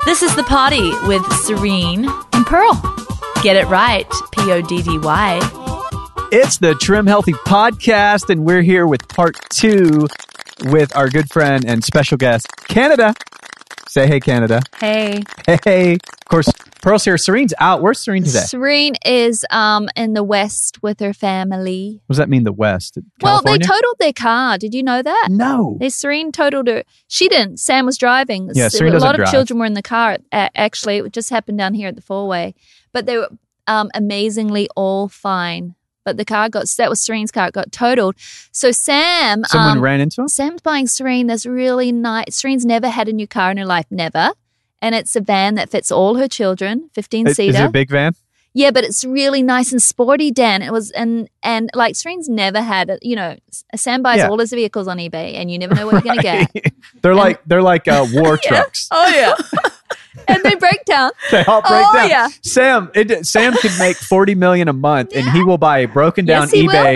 This is The Party with Serene and Pearl. Get it right, Poddy. It's the Trim Healthy Podcast, and we're here with part 2 with our good friend and special guest, Canada. Say hey, Canada. Hey. Hey. Of course, Pearl's here. Serene's out. Where's Serene today? Serene is in the West with her family. What does that mean, the West? Well, California? they totaled their car. Did you know that? No. Serene totaled her. She didn't. Sam was driving. Yeah, Serene A doesn't lot drive. of children were in the car. Actually, it just happened down here at the four-way. But they were amazingly all fine. But that was Serene's car. It got totaled. So Sam. Someone ran into him? Sam's buying Serene this really nice. Serene's never had a new car in her life. Never. And it's a van that fits all her children, 15-seater. Is it a big van? Yeah, but it's really nice and sporty, Dan. It was, and like Serene's never had it. You know, Sam buys all his vehicles on eBay, and you never know what you're going to get. They're like war trucks. Oh yeah, and they break down. They all break down. Yeah. Sam could make $40 million a month, and he will buy a broken down Yes, he eBay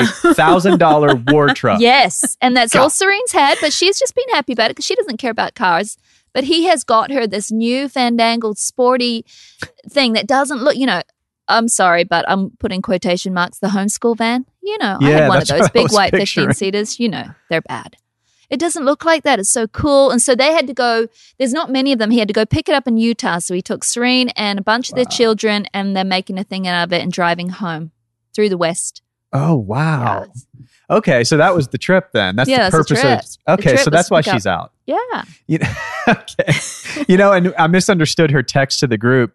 $1,000 war truck. Yes, and that's all Serene's had, but she's just been happy about it because she doesn't care about cars. But he has got her this new fandangled sporty thing that doesn't look, I'm sorry, but I'm putting quotation marks, the homeschool van. I had one of those big white 15-seaters. They're bad. It doesn't look like that. It's so cool. And so they had to go, there's not many of them. He had to go pick it up in Utah. So he took Serene and a bunch of their children, and they're making a thing out of it and driving home through the West. Oh, wow. Yes. Okay, so that was the trip then. That's the purpose trip. of. Okay, so that's why pick up. she's out. Yeah. Okay. And I misunderstood her text to the group.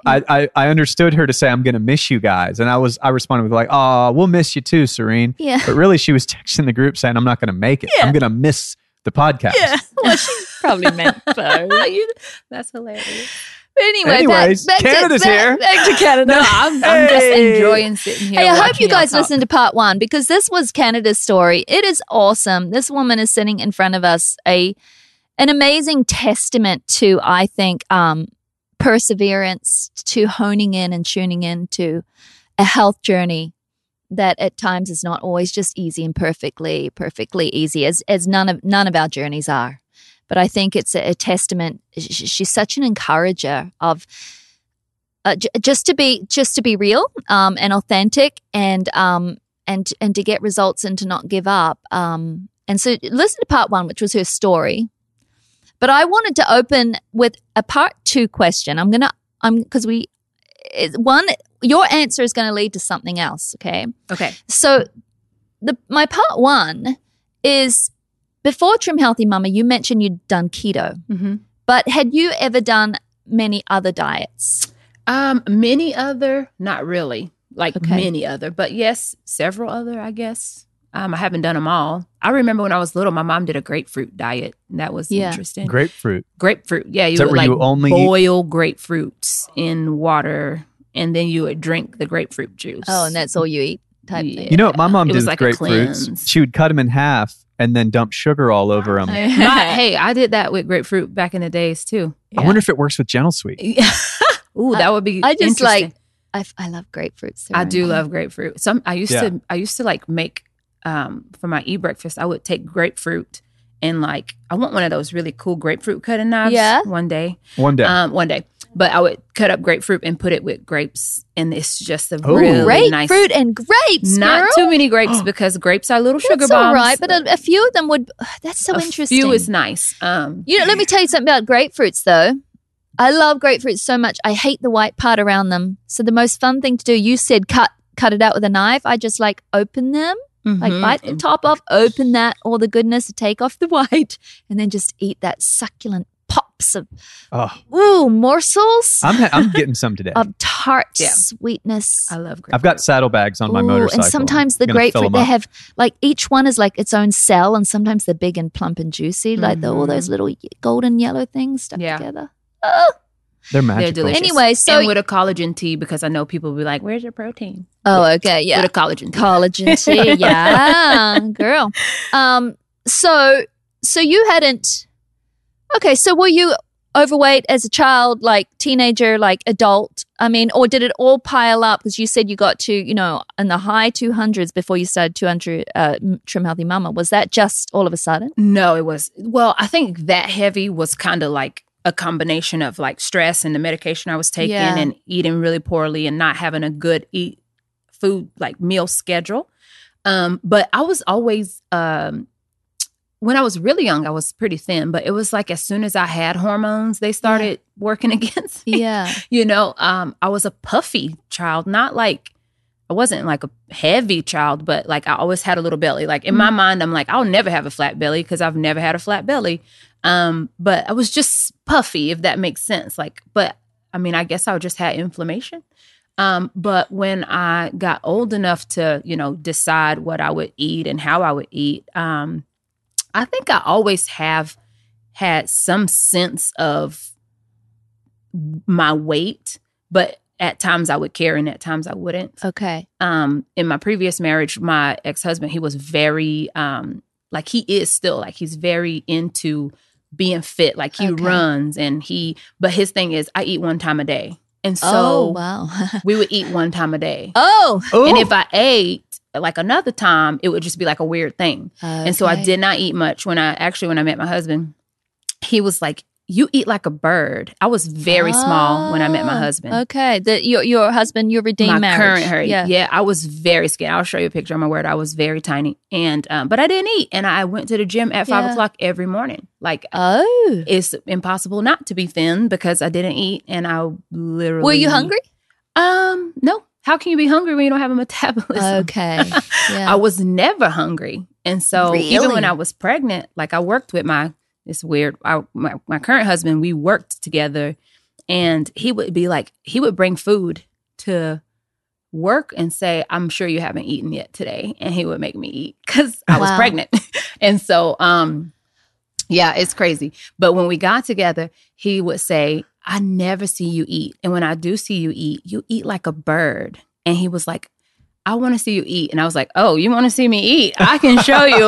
I understood her to say, I'm going to miss you guys. And I responded with like, oh, we'll miss you too, Serene. Yeah. But really she was texting the group saying, I'm not going to make it. Yeah. I'm going to miss the podcast. Yeah. Well, she probably meant so. That's hilarious. But anyway, Anyways, back Canada's here. Back to Canada. No, I'm just enjoying sitting here. Hey, I hope watching you guys y'all talk. listened to part 1 because this was Canada's story. It is awesome. This woman is sitting in front of us, an amazing testament to, I think, perseverance, to honing in and tuning in to a health journey that at times is not always just easy and perfectly easy, as none of our journeys are. But I think it's a testament. She's such an encourager of just to be real and authentic and to get results and to not give up. And so listen to part 1, which was her story. But I wanted to open with a part 2 question. Your answer is going to lead to something else. Okay. Okay. So my part 1 is, before Trim Healthy Mama, you mentioned you'd done keto, but had you ever done many other diets? Many other, not really, many other, but yes, several other, I guess. I haven't done them all. I remember when I was little, my mom did a grapefruit diet, and that was interesting. Grapefruit. Yeah, you would boil grapefruits in water, and then you would drink the grapefruit juice. Oh, and that's all you eat type thing. You know what my mom It did was with like a grapefruits? cleanse. She would cut them in half and then dump sugar all over them. Hey, I did that with grapefruit back in the days too. I wonder if it works with Gentle Sweet. Ooh, that would be I just interesting. I love grapefruits. I do love grapefruit. I used to like make for my breakfast. I would take grapefruit and I want one of those really cool grapefruit cutting knives. Yeah. One day. One day. But I would cut up grapefruit and put it with grapes, and it's just a really nice. Grapefruit and grapes, Not girl. too many grapes because grapes are little sugar That's bombs. all right, but a few of them would. That's so interesting. A few is nice. Let me tell you something about grapefruits, though. I love grapefruits so much. I hate the white part around them. So the most fun thing to do, you said cut it out with a knife. I just open them, bite the top off, open that, all the goodness, take off the white, and then just eat that succulent pops of morsels. I'm getting some today. Of tart sweetness. I love grapefruit. I've got saddlebags on my motorcycle. And sometimes the grapefruit, they have each one is its own cell, and sometimes they're big and plump and juicy, all those little golden yellow things stuck together. Oh, they're magical. They're delicious. Anyway, so and with a collagen tea, because I know people will be like, "Where's your protein?" Oh, okay, yeah, with a collagen tea. Collagen tea, yeah, girl. So you hadn't. Okay, so were you overweight as a child, teenager, adult? I mean, or did it all pile up? Because you said you got to, in the high 200s before you started 200 Trim Healthy Mama. Was that just all of a sudden? No, it was. Well, I think that heavy was kind of a combination of like stress and the medication I was taking Yeah. and eating really poorly and not having a good food like meal schedule. But I was always, when I was really young, I was pretty thin, but it was like as soon as I had hormones, they started working against me. Yeah. You know, I was a puffy child, not like, I wasn't like a heavy child, but like I always had a little belly. Like in my mind, I'm like, I'll never have a flat belly because I've never had a flat belly. But I was just puffy, if that makes sense. Like, but I mean, I guess I just had inflammation. But when I got old enough to, you know, decide what I would eat and how I would eat, I think I always have had some sense of my weight, but at times I would care and at times I wouldn't. Okay. In my previous marriage, my ex-husband, he was very, like he is still, like he's very into being fit. Like he runs but his thing is I eat one time a day. And so wow. we would eat one time a day. Oh. And if I ate like another time, it would just be like a weird thing. And so I did not eat much. When I met my husband, he was like, you eat like a bird. I was very small when I met my husband. Okay. Your husband, your redeemed marriage. Current yeah, I was very skinny. I'll show you a picture on my word. I was very tiny. And but I didn't eat. And I went to the gym at 5 o'clock every morning. Like it's impossible not to be thin because I didn't eat and I literally Were you hungry? No. How can you be hungry when you don't have a metabolism? Okay. Yeah. I was never hungry. And so even when I was pregnant, like I worked with it's weird. My current husband, we worked together and he would be like, he would bring food to work and say, I'm sure you haven't eaten yet today. And he would make me eat because I was pregnant. And so, yeah, it's crazy. But when we got together, he would say, I never see you eat. And when I do see you eat like a bird. And he was like, I want to see you eat. And I was like, oh, you want to see me eat? I can show you.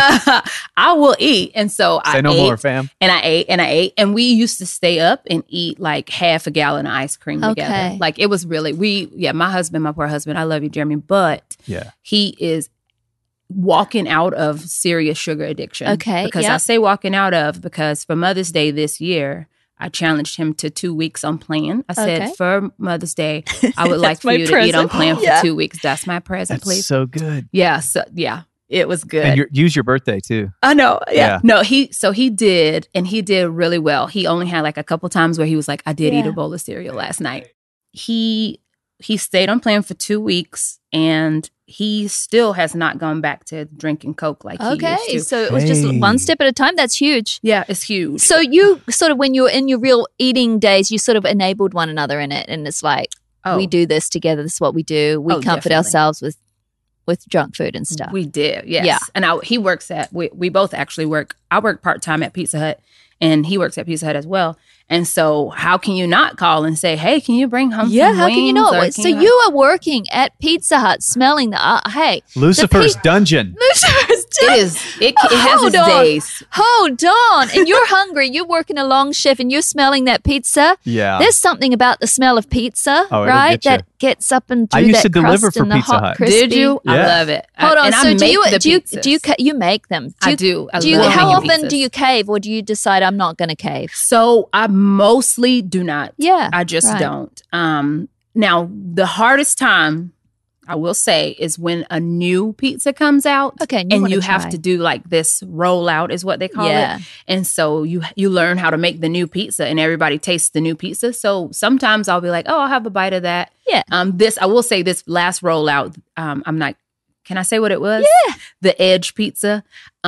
I will eat. And so I ate. Say no more, fam. And I ate. And we used to stay up and eat like half a gallon of ice cream together. Like it was really, my husband, my poor husband, I love you, Jeremy, but he is walking out of serious sugar addiction. Okay. Because I say walking out of because for Mother's Day this year, I challenged him to 2 weeks on plan. I said, for Mother's Day, I would like for you to eat on plan for 2 weeks. That's my present, please. That's so good. Yeah. It was good. And use your birthday too. I know. Yeah. No, he did, and he did really well. He only had like a couple times where he was like, I did eat a bowl of cereal last night. He stayed on plan for 2 weeks, and he still has not gone back to drinking Coke like he used to. So it was just one step at a time. That's huge. Yeah, it's huge. So you sort of, when you're in your real eating days, you sort of enabled one another in it. And it's like, we do this together. This is what we do. We comfort ourselves with junk food and stuff. We did, yes. Yeah. And he works we both actually work. I work part-time at Pizza Hut, and he works at Pizza Hut as well. And so how can you not call and say, hey, can you bring home some wings? How can you not? So you are working at Pizza Hut smelling the, Lucifer's Dungeon. Lucifer's Dungeon. It has its days. Hold on. And you're hungry. You're working a long shift and you're smelling that pizza. Yeah. There's something about the smell of pizza, right? That gets up and through I used that to deliver for and the Pizza hot Hut. crispy. Did you? Yeah. I love it. Hold on. And So I do you pizzas. you make them? I do. I love how making often pizzas. do you cave, or do you decide I'm not going to cave? So I mostly do not. Yeah. I just don't. Now, the hardest time, I will say, is when a new pizza comes out. Okay. And you have to do like this rollout is what they call it. And so you learn how to make the new pizza and everybody tastes the new pizza. So sometimes I'll be like, oh, I'll have a bite of that. Yeah. I will say this last rollout, I'm not, can I say what it was? Yeah. The Edge pizza.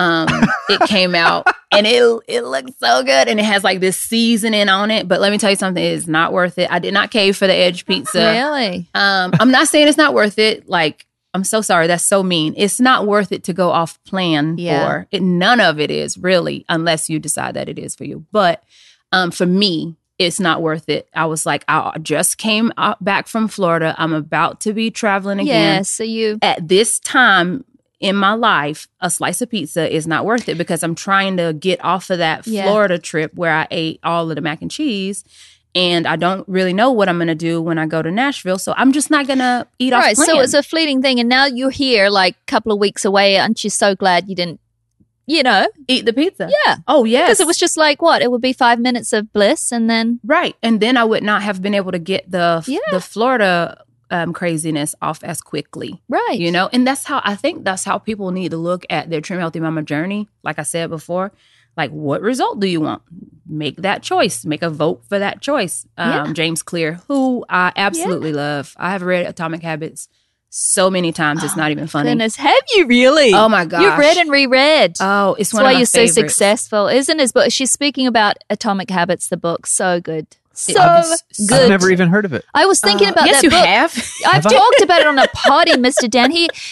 It came out and it looks so good. And it has like this seasoning on it. But let me tell you something, it is not worth it. I did not cave for the Edge pizza. Really? I'm not saying it's not worth it. Like, I'm so sorry. That's so mean. It's not worth it to go off plan for it. None of it is really, unless you decide that it is for you. But for me, it's not worth it. I was like, I just came back from Florida. I'm about to be traveling again. Yeah, so At this time in my life, a slice of pizza is not worth it because I'm trying to get off of that Florida trip where I ate all of the mac and cheese. And I don't really know what I'm going to do when I go to Nashville. So I'm just not going to eat off plan. So it's a fleeting thing. And now you're here like a couple of weeks away. Aren't you so glad you didn't eat the pizza. Yeah. Oh, yes. Because it was just like what? It would be 5 minutes of bliss and then. Right. And then I would not have been able to get the Florida craziness off as quickly. Right. And that's how people need to look at their Trim Healthy Mama journey. Like I said before, like, what result do you want? Make that choice. Make a vote for that choice. James Clear, who I absolutely love. I have read Atomic Habits so many times. It's not even funny. Goodness, have you really? Oh my gosh. You've read and reread. Oh, it's one That's of my why you're favorites. so successful, isn't it? But she's speaking about Atomic Habits, the book. So good. So good. I've never even heard of it. I was thinking about yes, that you book. have. I've talked about it on a potty, Mr. Dan.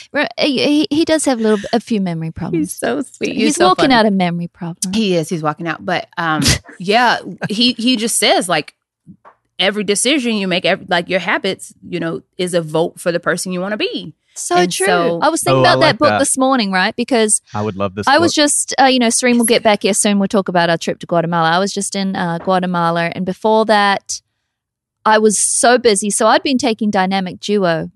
He does have a few memory problems. He's so sweet. He's so walking funny. out of memory problems. He is. He's walking out. But he just says, like, every decision you make, your habits, is a vote for the person you want to be. So And true. so- I was thinking about that book this morning, right? Because I would love this. I was book. just, Serene will get back here soon. We'll talk about our trip to Guatemala. I was just in Guatemala. And before that, I was so busy. So I'd been taking Dynamic Duo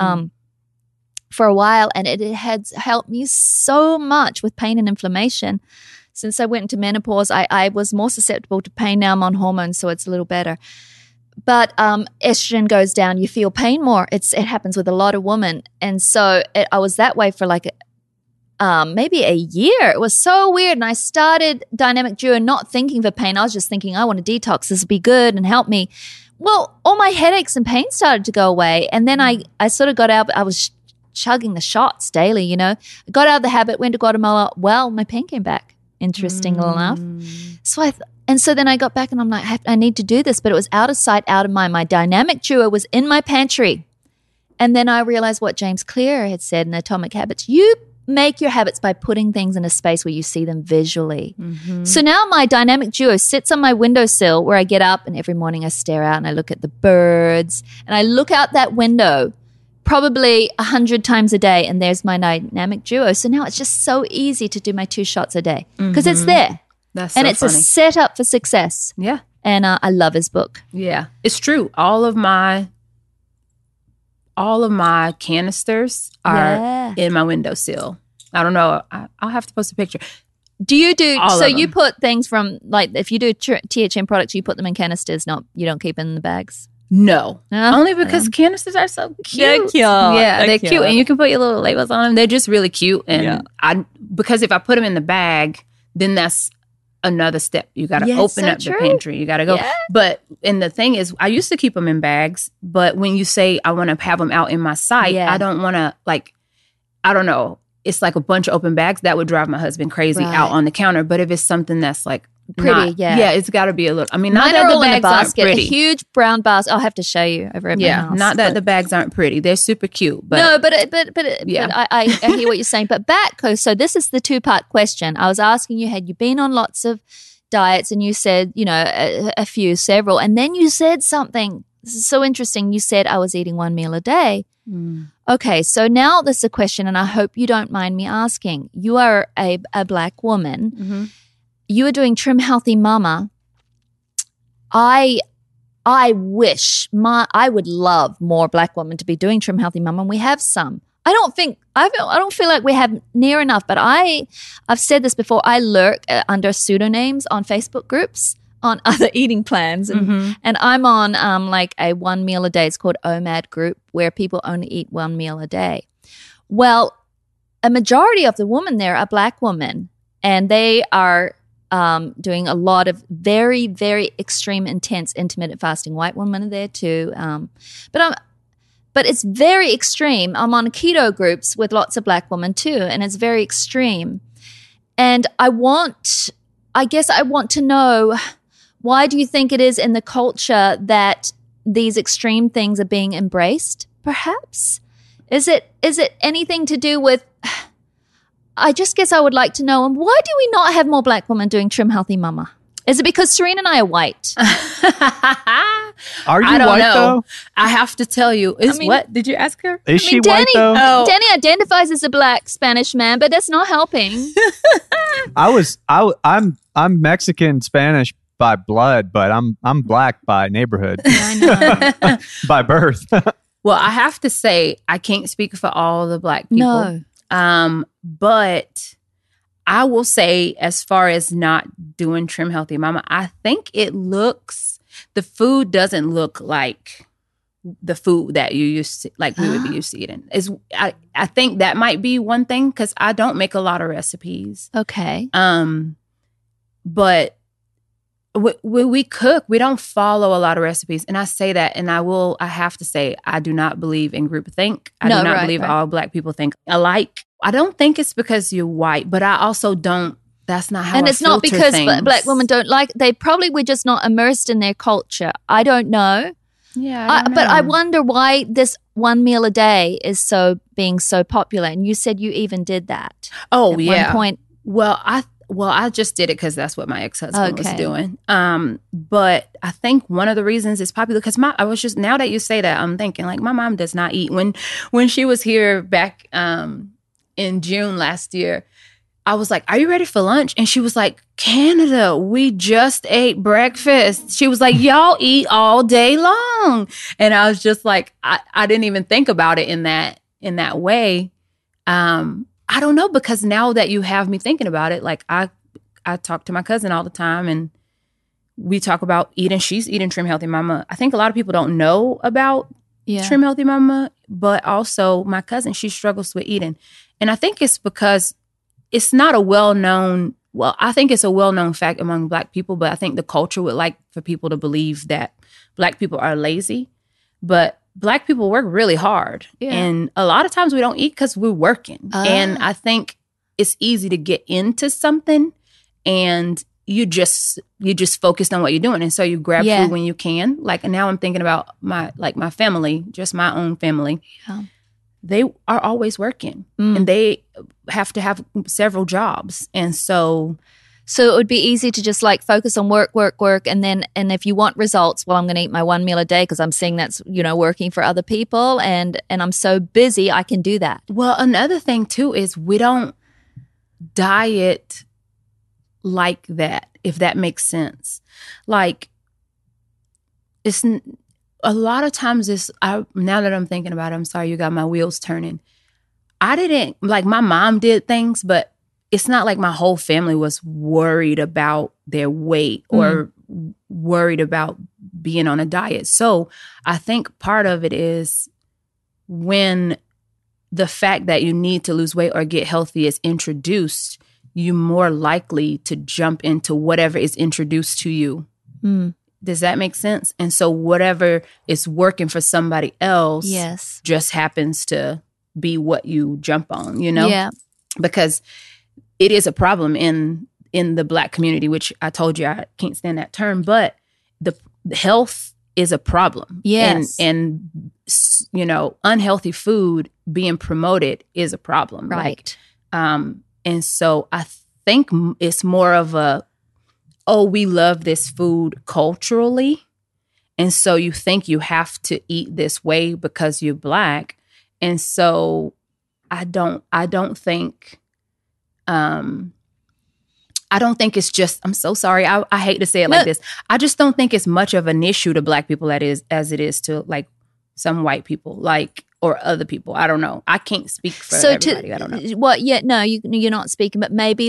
for a while. And it had helped me so much with pain and inflammation. Since I went into menopause, I was more susceptible to pain. Now I'm on hormones, so it's a little better. But estrogen goes down, you feel pain more. It happens with a lot of women. And so I was that way for like maybe a year. It was so weird. And I started Dynamic Duo not thinking for pain. I was just thinking, I want to detox. This will be good and help me. Well, all my headaches and pain started to go away. And then I sort of got out. I was chugging the shots daily, I got out of the habit, went to Guatemala. Well, my pain came back, interestingly enough. So so then I got back and I'm like, I need to do this. But it was out of sight, out of mind. My Dynamic Duo was in my pantry. And then I realized what James Clear had said in Atomic Habits. You make your habits by putting things in a space where you see them visually. So now my Dynamic Duo sits on my windowsill where I get up and every morning I stare out and I look at the birds and I look out that window probably 100 times a day and there's my Dynamic Duo. So now it's just so easy to do my 2 shots a day because it's there. That's so and it's funny. a setup for success. Yeah. And I love his book. Yeah. It's true. All of my canisters are in my windowsill. I don't know. I'll have to post a picture. Do you do All so? of them. You put things from like if you do THM products, you put them in canisters. You don't keep them in the bags. No. No? Only because canisters are so cute. They're cute. Yeah, They're they're cute. cute. And you can put your little labels on them. They're just really cute. And because if I put them in the bag, then that's another step. You got to Yes, open so up true. the pantry. You got to go. Yeah. And the thing is, I used to keep them in bags, but when you say I want to have them out in my sight, Yeah. I don't want to I don't know. It's like a bunch of open bags that would drive my husband crazy Right. out on the counter. But if it's something that's like Pretty, yeah. it's got to be a little. I mean, not Mine that are the all in a bags aren't basket, a pretty. huge brown basket. I'll have to show you over at my house. Not that the bags aren't pretty. They're super cute. But no, but I hear what you're saying. But back, so this is the 2-part question. I was asking you, had you been on lots of diets? And you said, a few, several. And then you said something. This is so interesting. You said I was eating 1 meal a day. Okay, so now this is a question, and I hope you don't mind me asking. You are a Black woman. You are doing Trim Healthy Mama. I wish I would love more Black women to be doing Trim Healthy Mama, and we have some. I don't feel like we have near enough, but I've said this before. I lurk under pseudonyms on Facebook groups on other eating plans, and I'm on like a 1 meal a day. It's called OMAD group, where people only eat 1 meal a day. Well, a majority of the women there are Black women, and they are doing a lot of very, very extreme, intense, intermittent fasting. White women are there too, but it's very extreme. I'm on keto groups with lots of Black women too, and it's very extreme. And I want to know, why do you think it is in the culture that these extreme things are being embraced? Perhaps is it anything to do with? I just guess I would like to know. And why do we not have more Black women doing Trim Healthy Mama? Is it because Serene and I are white? Are you I don't white know. though? I have to tell you. What did you ask her? Is she white though? Danny identifies as a Black Spanish man, but that's not helping. I'm Mexican Spanish by blood, but I'm Black by neighborhood. I know. By birth. Well, I have to say, I can't speak for all the Black people. No. But I will say, as far as not doing Trim Healthy Mama, I think the food doesn't look like the food that you used to, like we would be used to eating. I think that might be one thing, because I don't make a lot of recipes. Okay. But when we cook, we don't follow a lot of recipes. And I say that, and I have to say, I do not believe in groupthink. I do not believe all Black people think alike. I don't think it's because you're white, but I also don't. That's not how. And it's not because things. Black women don't like. They probably were just not immersed in their culture. I don't know. Yeah, but I wonder why this one meal a day is being so popular. And you said you even did that. Oh, at yeah. one point. Well, I just did it because that's what my ex-husband was doing. But I think one of the reasons it's popular because now that you say that, I'm thinking like my mom does not eat. When she was here back in June last year, I was like, "Are you ready for lunch?" And she was like, "Canada, we just ate breakfast." She was like, "Y'all eat all day long." And I was just like, I didn't even think about it in that way. I don't know, because now that you have me thinking about it, like I talk to my cousin all the time and we talk about eating. She's eating Trim Healthy Mama. I think a lot of people don't know about Trim Healthy Mama, but also my cousin, she struggles with eating. And I think it's because it's not a well-known, I think it's a well-known fact among Black people, but I think the culture would like for people to believe that Black people are lazy. But Black people work really hard. Yeah. And a lot of times we don't eat because we're working. And I think it's easy to get into something and you just focused on what you're doing. And so you grab food when you can. Like, and now I'm thinking about my family, just my own family. Yeah. They are always working and they have to have several jobs. And so it would be easy to just like focus on work. And if you want results, well, I'm going to eat my one meal a day because I'm seeing that's, working for other people. And I'm so busy, I can do that. Well, another thing too is we don't diet like that, if that makes sense. Like it's a lot of times now that I'm thinking about it, I'm sorry, you got my wheels turning. I didn't, like my mom did things, but it's not like my whole family was worried about their weight or worried about being on a diet. So I think part of it is when the fact that you need to lose weight or get healthy is introduced, you're more likely to jump into whatever is introduced to you. Does that make sense? And so whatever is working for somebody else just happens to be what you jump on, Yeah. Because it is a problem in the Black community, which I told you I can't stand that term, but the health is a problem. Yes. And unhealthy food being promoted is a problem. Right. And so I think it's more of we love this food culturally. And so you think you have to eat this way because you're Black. And so I don't think it's just, I'm so sorry. I hate to say it like this. I just don't think it's much of an issue to Black people as it is to like some white people, or other people. I don't know. I can't speak for everybody. I don't know. Well, yeah, no, you're not speaking, but maybe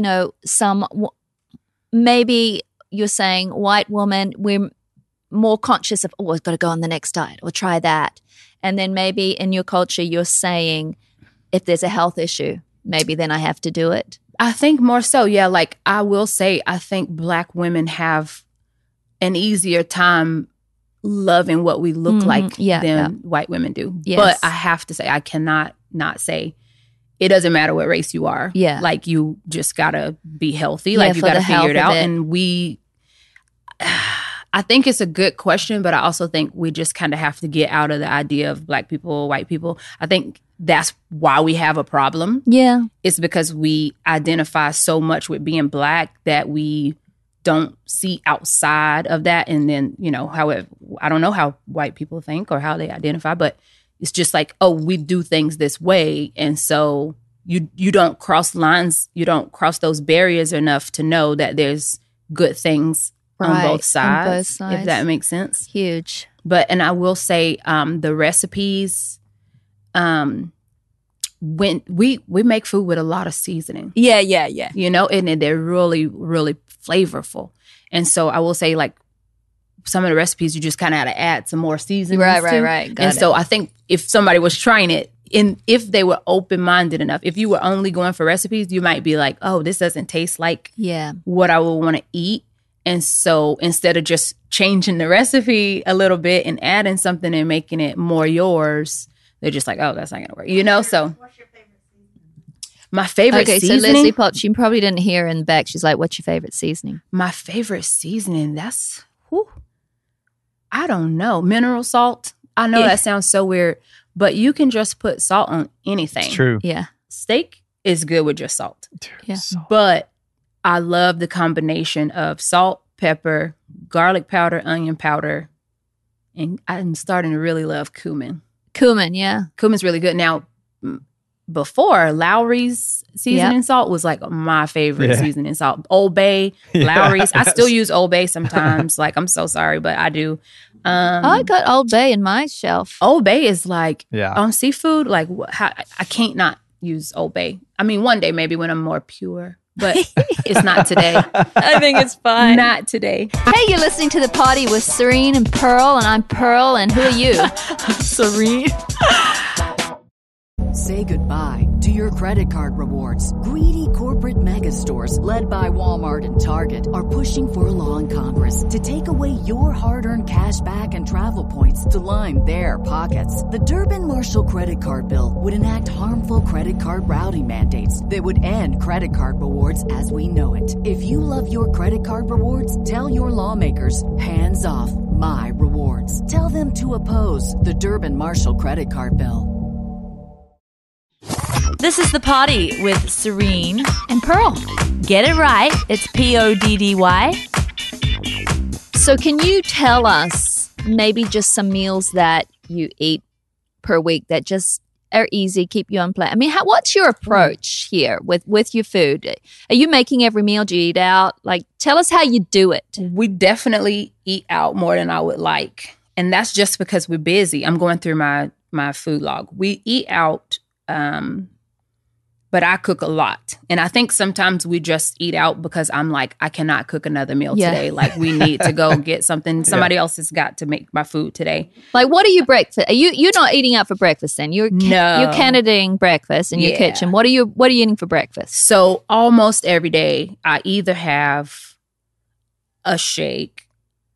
maybe you're saying white woman, we're more conscious of, I've got to go on the next diet or try that. And then maybe in your culture, you're saying if there's a health issue, maybe then I have to do it. I think more so, yeah. Like I will say, I think Black women have an easier time loving what we look like than white women do. Yes. But I have to say, I cannot not say it doesn't matter what race you are. Yeah. Like you just gotta be healthy. Like you gotta figure it out. And I think it's a good question, but I also think we just kind of have to get out of the idea of Black people, white people. I think that's why we have a problem. Yeah. It's because we identify so much with being Black that we don't see outside of that. And then, however, I don't know how white people think or how they identify, but it's just like, we do things this way. And so you don't cross lines, you don't cross those barriers enough to know that there's good things on both sides, if that makes sense. Huge. And I will say the recipes, when we make food with a lot of seasoning. Yeah. You know, and they're really, really flavorful. And so I will say, like, some of the recipes you just kind of had to add some more seasoning. Right. And so I think if somebody was trying it, if they were open-minded enough, if you were only going for recipes, you might be like, oh, this doesn't taste like what I would want to eat. And so instead of just changing the recipe a little bit and adding something and making it more yours, they're just like, oh, that's not going to work. You know, so. What's your favorite seasoning? My favorite seasoning? So Leslie Potts, she probably didn't hear in the back. She's like, what's your favorite seasoning? My favorite seasoning, that's, I don't know. Mineral salt. I know that sounds so weird, but you can just put salt on anything. It's true. Yeah. Steak is good with just salt. Yeah. But I love the combination of salt, pepper, garlic powder, onion powder, and I'm starting to really love cumin. Cumin, yeah. Cumin's really good. Now, before, Lowry's seasoning salt was like my favorite seasoning salt. Old Bay, Lowry's. I still use Old Bay sometimes. Like, I'm so sorry, but I do. I got Old Bay in my shelf. Old Bay is like, on seafood, like, I can't not use Old Bay. I mean, one day maybe when I'm more pure. But it's not today. I think it's fine. Not today. Hey, you're listening to The Party with Serene and Pearl, and I'm Pearl, and who are you? Serene. Say goodbye to your credit card rewards. Greedy corporate mega stores, led by Walmart and Target, are pushing for a law in Congress to take away your hard-earned cash back and travel points to line their pockets. The Durbin-Marshall credit card bill would enact harmful credit card routing mandates that would end credit card rewards as we know it. If you love your credit card rewards, tell your lawmakers, hands off my rewards. Tell them to oppose the Durbin-Marshall credit card bill. This is The Party with Serene and Pearl. Get it right. It's PODDY. So can you tell us maybe just some meals that you eat per week that just are easy, keep you on plan? I mean, what's your approach here with your food? Are you making every meal? Do you eat out? Like, tell us how you do it. We definitely eat out more than I would like. And that's just because we're busy. I'm going through my food log. We eat out, but I cook a lot. And I think sometimes we just eat out because I'm like, I cannot cook another meal today. Like, we need to go get something. Somebody else has got to make my food today. Like, what are you breakfast? You're not eating out for breakfast then? You're Canadaing breakfast in your kitchen. What are you eating for breakfast? So almost every day, I either have a shake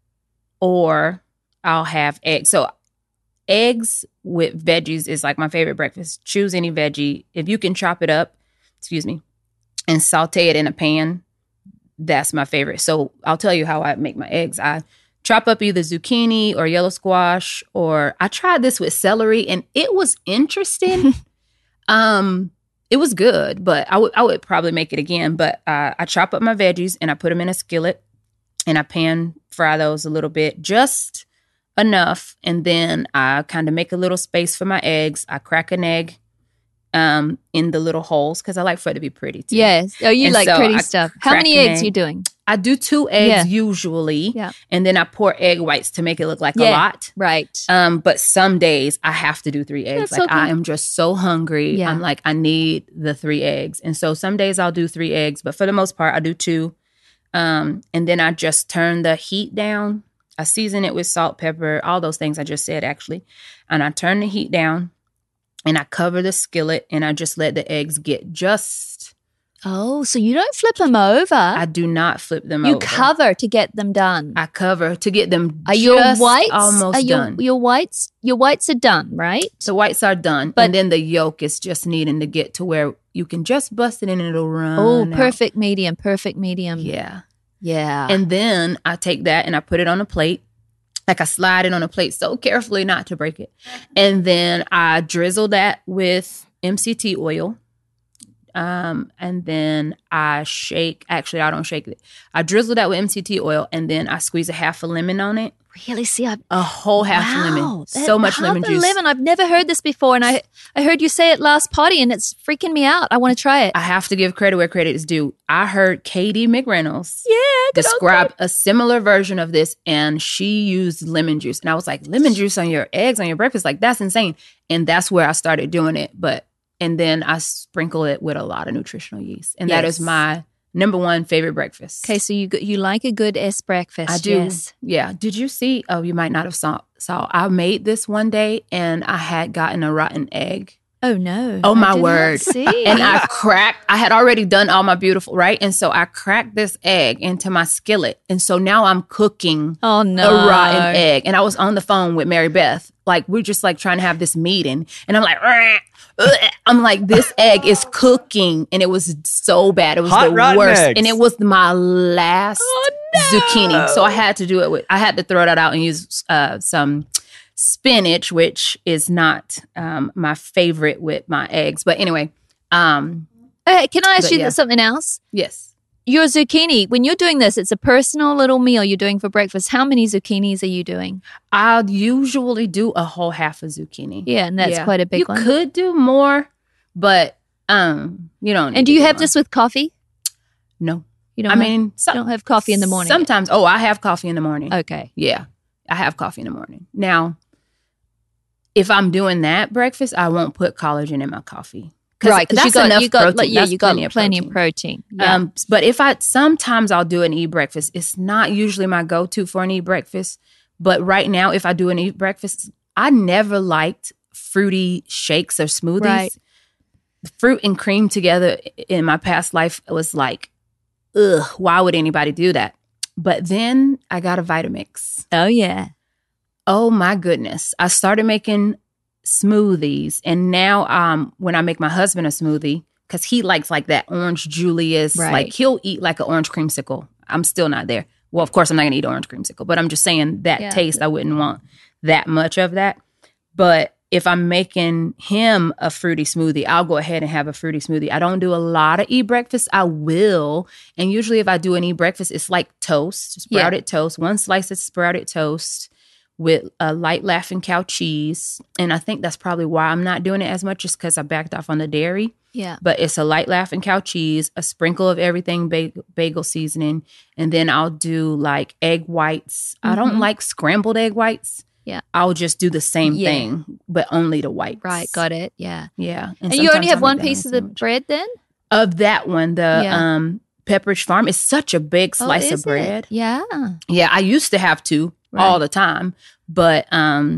or I'll have eggs. So eggs with veggies is like my favorite breakfast. Choose any veggie. If you can chop it up, and saute it in a pan, that's my favorite. So I'll tell you how I make my eggs. I chop up either zucchini or yellow squash, or I tried this with celery and it was interesting. It was good, but I would probably make it again. But I chop up my veggies and I put them in a skillet and I pan fry those a little bit, just enough, and then I kind of make a little space for my eggs. I crack an egg in the little holes because I like for it to be pretty too. Yes. Oh, you like pretty stuff. How many eggs are you doing? I do 2 eggs usually, and then I pour egg whites to make it look like a lot. Right. But some days I have to do 3 eggs. That's okay. I am just so hungry. I'm like, I need the 3 eggs. And so some days I'll do 3 eggs, but for the most part I do 2. And then I just turn the heat down. I season it with salt, pepper, all those things I just said, actually. And I turn the heat down and I cover the skillet and I just let the eggs get just... Oh, so you don't flip them over? I do not flip them over. You cover to get them done. I cover to get them almost done. Your whites are done, right? The whites are done. And then the yolk is just needing to get to where you can just bust it in and it'll run. Oh, perfect medium. Yeah. Yeah. And then I take that and I put it on a plate. Like, I slide it on a plate so carefully not to break it. And then I drizzle that with MCT oil. And then I shake. Actually, I don't shake it. I drizzle that with MCT oil and then I squeeze a half a lemon on it. Really? See, a whole half lemon. So much lemon juice. Lemon. I've never heard this before, and I heard you say it last party, and it's freaking me out. I want to try it. I have to give credit where credit is due. I heard Katie McReynolds describe a similar version of this, and she used lemon juice. And I was like, lemon juice on your eggs, on your breakfast? Like, that's insane. And that's where I started doing it. But and then I sprinkle it with a lot of nutritional yeast. And that is my number one favorite breakfast. Okay, so you like a good breakfast. I do. Yes. Yeah. Did you see? Oh, you might not have saw. I made this one day and I had gotten a rotten egg. Oh, no. Oh, my I did word. not see. And I had already done all my beautiful, right? And so I cracked this egg into my skillet. And so now I'm cooking a rotten egg. And I was on the phone with Mary Beth. Like, we're just like trying to have this meeting. And I'm like, I'm like, this egg is cooking. And it was so bad. It was the worst. Eggs. And it was my last zucchini. So I had to do it I had to throw that out and use some spinach, which is not my favorite with my eggs. But anyway. Can I ask you something else? Yes. Your zucchini, when you're doing this, it's a personal little meal you're doing for breakfast. How many zucchinis are you doing? I'll usually do a whole half a zucchini. Yeah, and that's quite a big one. You could do more, but you don't. And do you have this with coffee? No. You don't you don't have coffee in the morning? Sometimes. Oh, I have coffee in the morning. Okay. Yeah, I have coffee in the morning. Now, if I'm doing that breakfast, I won't put collagen in my coffee. Right, because you got protein. plenty of protein. Yeah. But sometimes I'll do an e-breakfast. It's not usually my go-to for an e-breakfast. But right now, if I do an e-breakfast, I never liked fruity shakes or smoothies. Right. Fruit and cream together in my past life was like, ugh, why would anybody do that? But then I got a Vitamix. Oh, yeah. Oh, my goodness. I started making smoothies. And now when I make my husband a smoothie, because he likes like that orange Julius, like he'll eat like an orange creamsicle. I'm still not there. Well, of course, I'm not going to eat orange creamsicle, but I'm just saying that taste, I wouldn't want that much of that. But if I'm making him a fruity smoothie, I'll go ahead and have a fruity smoothie. I don't do a lot of e-breakfast. I will. And usually if I do an e-breakfast, it's like toast, sprouted toast, one slice of sprouted toast with a light Laughing Cow cheese. And I think that's probably why I'm not doing it as much, just because I backed off on the dairy. Yeah. But it's a light Laughing Cow cheese, a sprinkle of everything bagel seasoning, and then I'll do like egg whites. I don't like scrambled egg whites. Yeah. I'll just do the same thing, but only the whites. Right, got it. Yeah. Yeah. And you only have one piece of the bread then? Of that one, the Pepperidge Farm is such a big slice of bread. It? Yeah. Yeah, I used to have two all the time, but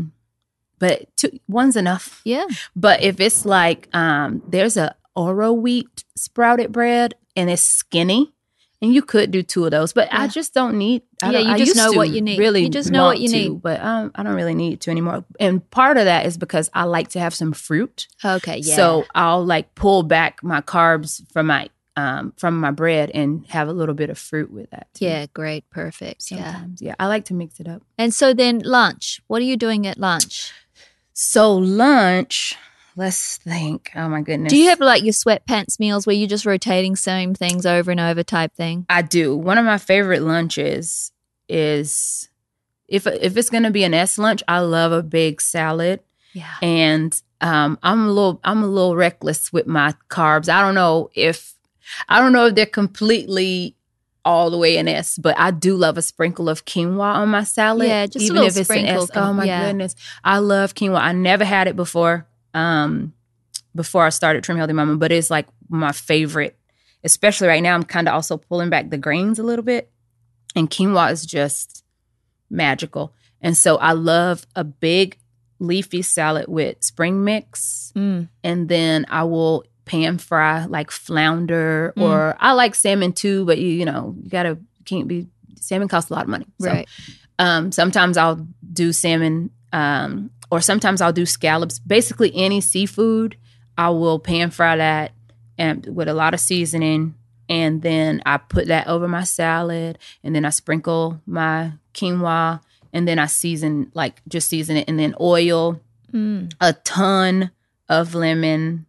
one's enough. Yeah. But if it's like there's a Oro wheat sprouted bread and it's skinny, and you could do two of those, but I just don't need. You just know what you need. Really, you just know what you need. But I don't really need to anymore. And part of that is because I like to have some fruit. Okay, yeah. So I'll like pull back my carbs from my bread and have a little bit of fruit with that too. Yeah, great, perfect. Sometimes, I like to mix it up. And so then lunch. What are you doing at lunch? So lunch. Let's think. Oh, my goodness. Do you have like your sweatpants meals where you're just rotating same things over and over type thing? I do. One of my favorite lunches is if it's going to be an S lunch, I love a big salad. Yeah. And I'm a little reckless with my carbs. I don't know if they're completely all the way an S, but I do love a sprinkle of quinoa on my salad. Yeah, just even a little if it's sprinkle. an S. Oh, my goodness. I love quinoa. I never had it before I started Trim Healthy Mama, but it's like my favorite, especially right now. I'm kind of also pulling back the grains a little bit, and quinoa is just magical. And so I love a big leafy salad with spring mix, and then I will pan fry like flounder, or I like salmon too, but salmon costs a lot of money. Right. So, sometimes I'll do salmon, or sometimes I'll do scallops. Basically any seafood, I will pan fry that and with a lot of seasoning, and then I put that over my salad, and then I sprinkle my quinoa, and then I season it, and then oil, a ton of lemon,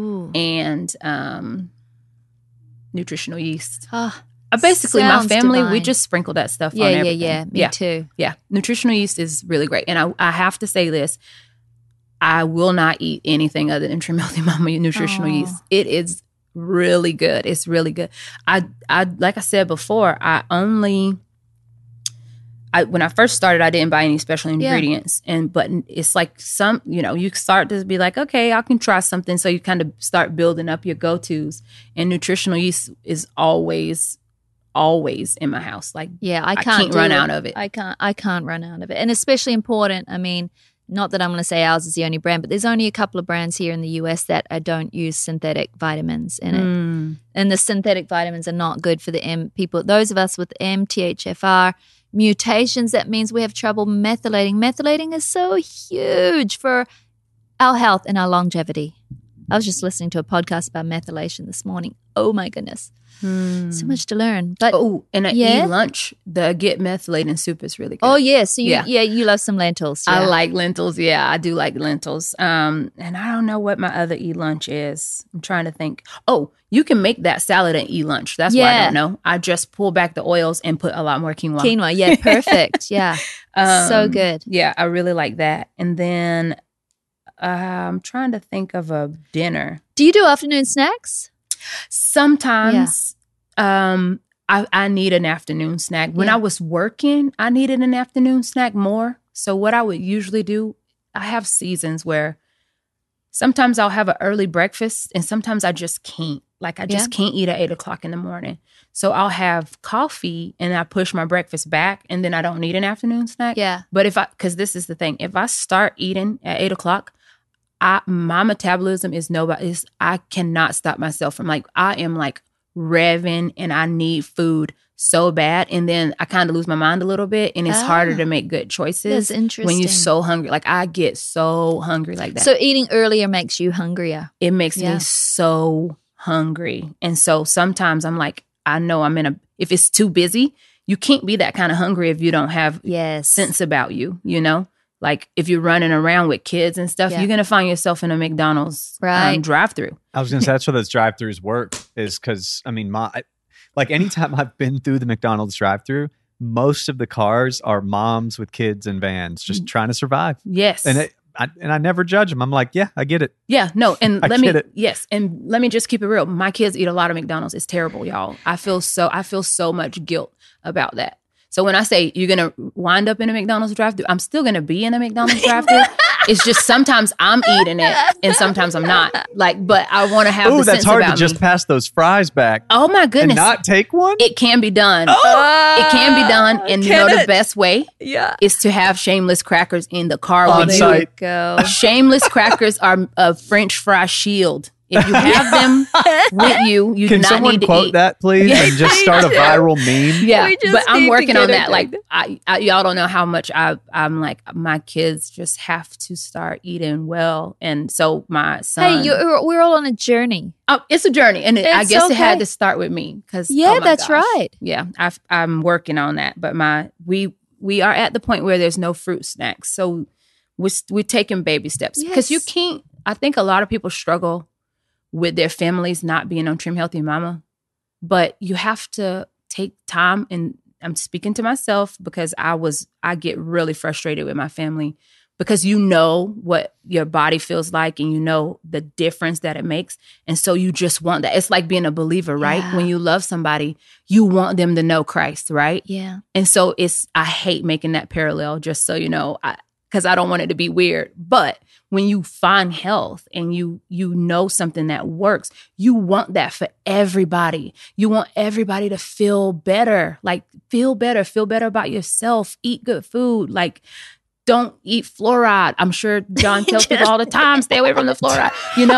and nutritional yeast. Basically, my family, we just sprinkle that stuff on everything. Yeah, me too. Yeah, nutritional yeast is really great. And I have to say this, I will not eat anything other than Trim Healthy Mama nutritional yeast. It is really good. It's really good. I like I said before, I when I first started, I didn't buy any special ingredients, but it's like some, you start to be like, okay, I can try something. So you kind of start building up your go-tos, and nutritional yeast is always in my house. Like, I can't run out of it. I can't run out of it, and especially important. I mean, not that I'm going to say ours is the only brand, but there's only a couple of brands here in the US that don't use synthetic vitamins in it, and the synthetic vitamins are not good for the people. Those of us with MTHFR mutations, that means we have trouble methylating. Methylating is so huge for our health and our longevity. I was just listening to a podcast about methylation this morning. Oh my goodness. So much to learn. But and at e-lunch, the Get Methylating soup is really good. Oh yeah, so you love some lentils. Yeah. I like lentils. Yeah, I do like lentils. And I don't know what my other e-lunch is. I'm trying to think. Oh, you can make that salad at e-lunch. That's what I don't know. I just pull back the oils and put a lot more quinoa. Quinoa, yeah, perfect. Yeah, so good. Yeah, I really like that. And then I'm trying to think of a dinner. Do you do afternoon snacks? Sometimes I need an afternoon snack. When I was working, I needed an afternoon snack more. So what I would usually do, I have seasons where sometimes I'll have an early breakfast and sometimes I just can't. Like I just can't eat at 8 o'clock in the morning. So I'll have coffee and I push my breakfast back and then I don't need an afternoon snack. Yeah. But because this is the thing, if I start eating at 8 o'clock, my metabolism I cannot stop myself from I am like revving and I need food so bad. And then I kind of lose my mind a little bit and it's harder to make good choices. That's interesting. When you're so hungry. Like I get so hungry like that. So eating earlier makes you hungrier. It makes me so hungry. And so sometimes I'm like, I know if it's too busy, you can't be that kind of hungry if you don't have sense about you, Like if you're running around with kids and stuff, you're going to find yourself in a McDonald's drive-through. I was going to say, that's where those drive-throughs work, is because, anytime I've been through the McDonald's drive-through, most of the cars are moms with kids and vans just trying to survive. Yes. And I never judge them. I'm like, yeah, I get it. Yeah, no. And let me just keep it real. My kids eat a lot of McDonald's. It's terrible, y'all. I feel so much guilt about that. So when I say you're going to wind up in a McDonald's drive-thru, I'm still going to be in a McDonald's drive-thru. It's just sometimes I'm eating it and sometimes I'm not. But I want to have the sense about me. That's hard to just pass those fries back. Oh my goodness. And not take one? It can be done. It can be done. And the best way is to have Shameless crackers in the car on site. Go. Shameless crackers are a French fry shield. If you have them with you, you do not need to eat. Can someone quote that, please, and just start a viral meme? Yeah, but I'm working on that. Like, y'all don't know how much I'm like, my kids just have to start eating well. And so my son... Hey, we're all on a journey. Oh, it's a journey. And I guess it had to start with me. That's right. Yeah, I'm working on that. But we are at the point where there's no fruit snacks. So we're taking baby steps. Because you can't... I think a lot of people struggle with their families not being on Trim Healthy Mama. But you have to take time, and I'm speaking to myself because I get really frustrated with my family because you know what your body feels like and you know the difference that it makes. And so you just want that. It's like being a believer, right? Yeah. When you love somebody, you want them to know Christ, right? Yeah. And so I hate making that parallel, just so you know, because I don't want it to be weird. But when you find health and you know something that works, you want that for everybody. You want everybody to feel better, feel better about yourself, eat good food, don't eat fluoride. I'm sure John tells people all the time, stay away from the fluoride,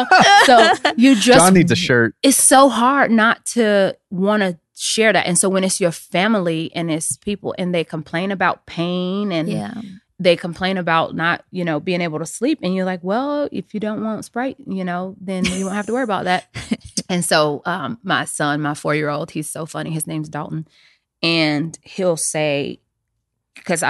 So you just... John needs a shirt. It's so hard not to want to share that. And so when it's your family and it's people and they complain about pain and they complain about not, being able to sleep. And you're like, well, if you don't want Sprite, then you won't have to worry about that. And so my son, my 4-year-old, he's so funny. His name's Dalton. And he'll say, because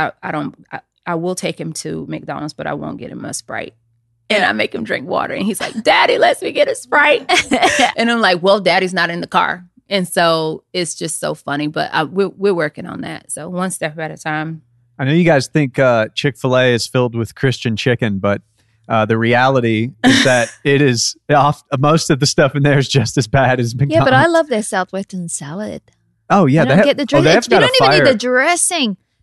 I will take him to McDonald's, but I won't get him a Sprite. And I make him drink water. And he's like, Daddy, let me get a Sprite. And I'm like, well, Daddy's not in the car. And so it's just so funny. But we're working on that. So one step at a time. I know you guys think Chick-fil-A is filled with Christian chicken, but the reality is that it is most of the stuff in there is just as bad as McDonald's. Yeah, but I love their Southwestern salad. Oh yeah, Get the dressing. You don't even need the dressing.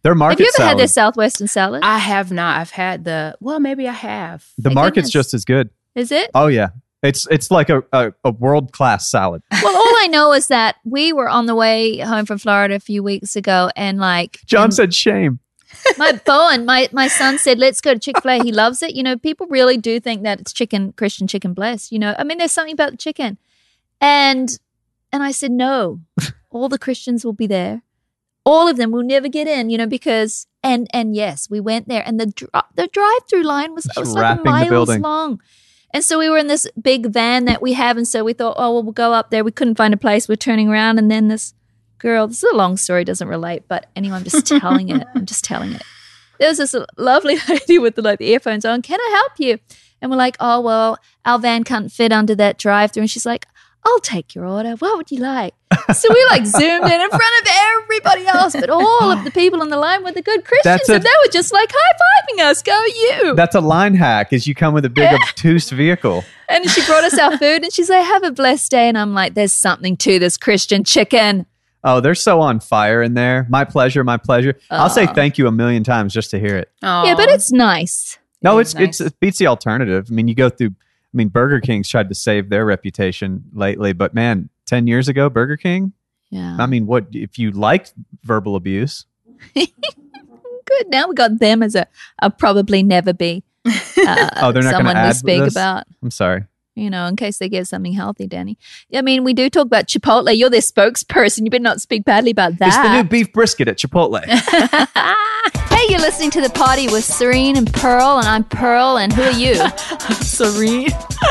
Their market Have you ever salad, had their Southwestern salad? I have not. I've had maybe I have. the My market's goodness. just as good. Is it? Oh yeah, it's like a world-class salad. Well, all I know is that we were on the way home from Florida a few weeks ago, and like John said, "Shame." my son said, "Let's go to Chick-fil-A." He loves it. You know, people really do think that it's Christian chicken blessed. You know, I mean, there's something about the chicken, and I said, "No, all the Christians will be there. All of them will never get in." You know, because and yes, we went there, and the drive-through line was like wrapping the miles building. long. And so we were in this big van that we have, and so we thought, oh, well, we'll go up there. We couldn't find a place. We're turning around, and then this girl, this is a long story, doesn't relate, but anyway, I'm just telling it. There was this lovely lady with the earphones on. "Can I help you?" And we're like, "Oh, well, our van can't fit under that drive-through." And she's like, "I'll take your order. What would you like?" So we zoomed in front of everybody else, but all of the people on the line were the good Christians, and they were just high-fiving us. "Go you!" That's a line hack. Is you come with a big obtuse vehicle. And she brought us our food, and she's like, "Have a blessed day." And I'm like, "There's something to this Christian chicken." Oh, they're so on fire in there. My pleasure, my pleasure. I'll say thank you a million times just to hear it. Yeah, but it's nice. No, It is nice. it beats the alternative. I mean, you go through. I mean, Burger King's tried to save their reputation lately, but man, 10 years ago, Burger King. Yeah. I mean, what if you liked verbal abuse? Good. Now we got them as a probably never be. They're not going to someone add we speak this? about. I'm sorry. You know, in case they get something healthy, Danny. I mean, we do talk about Chipotle. You're their spokesperson. You better not speak badly about that. It's the new beef brisket at Chipotle. Hey, you're listening to The Party with Serene and Pearl, and I'm Pearl, and who are you? Serene.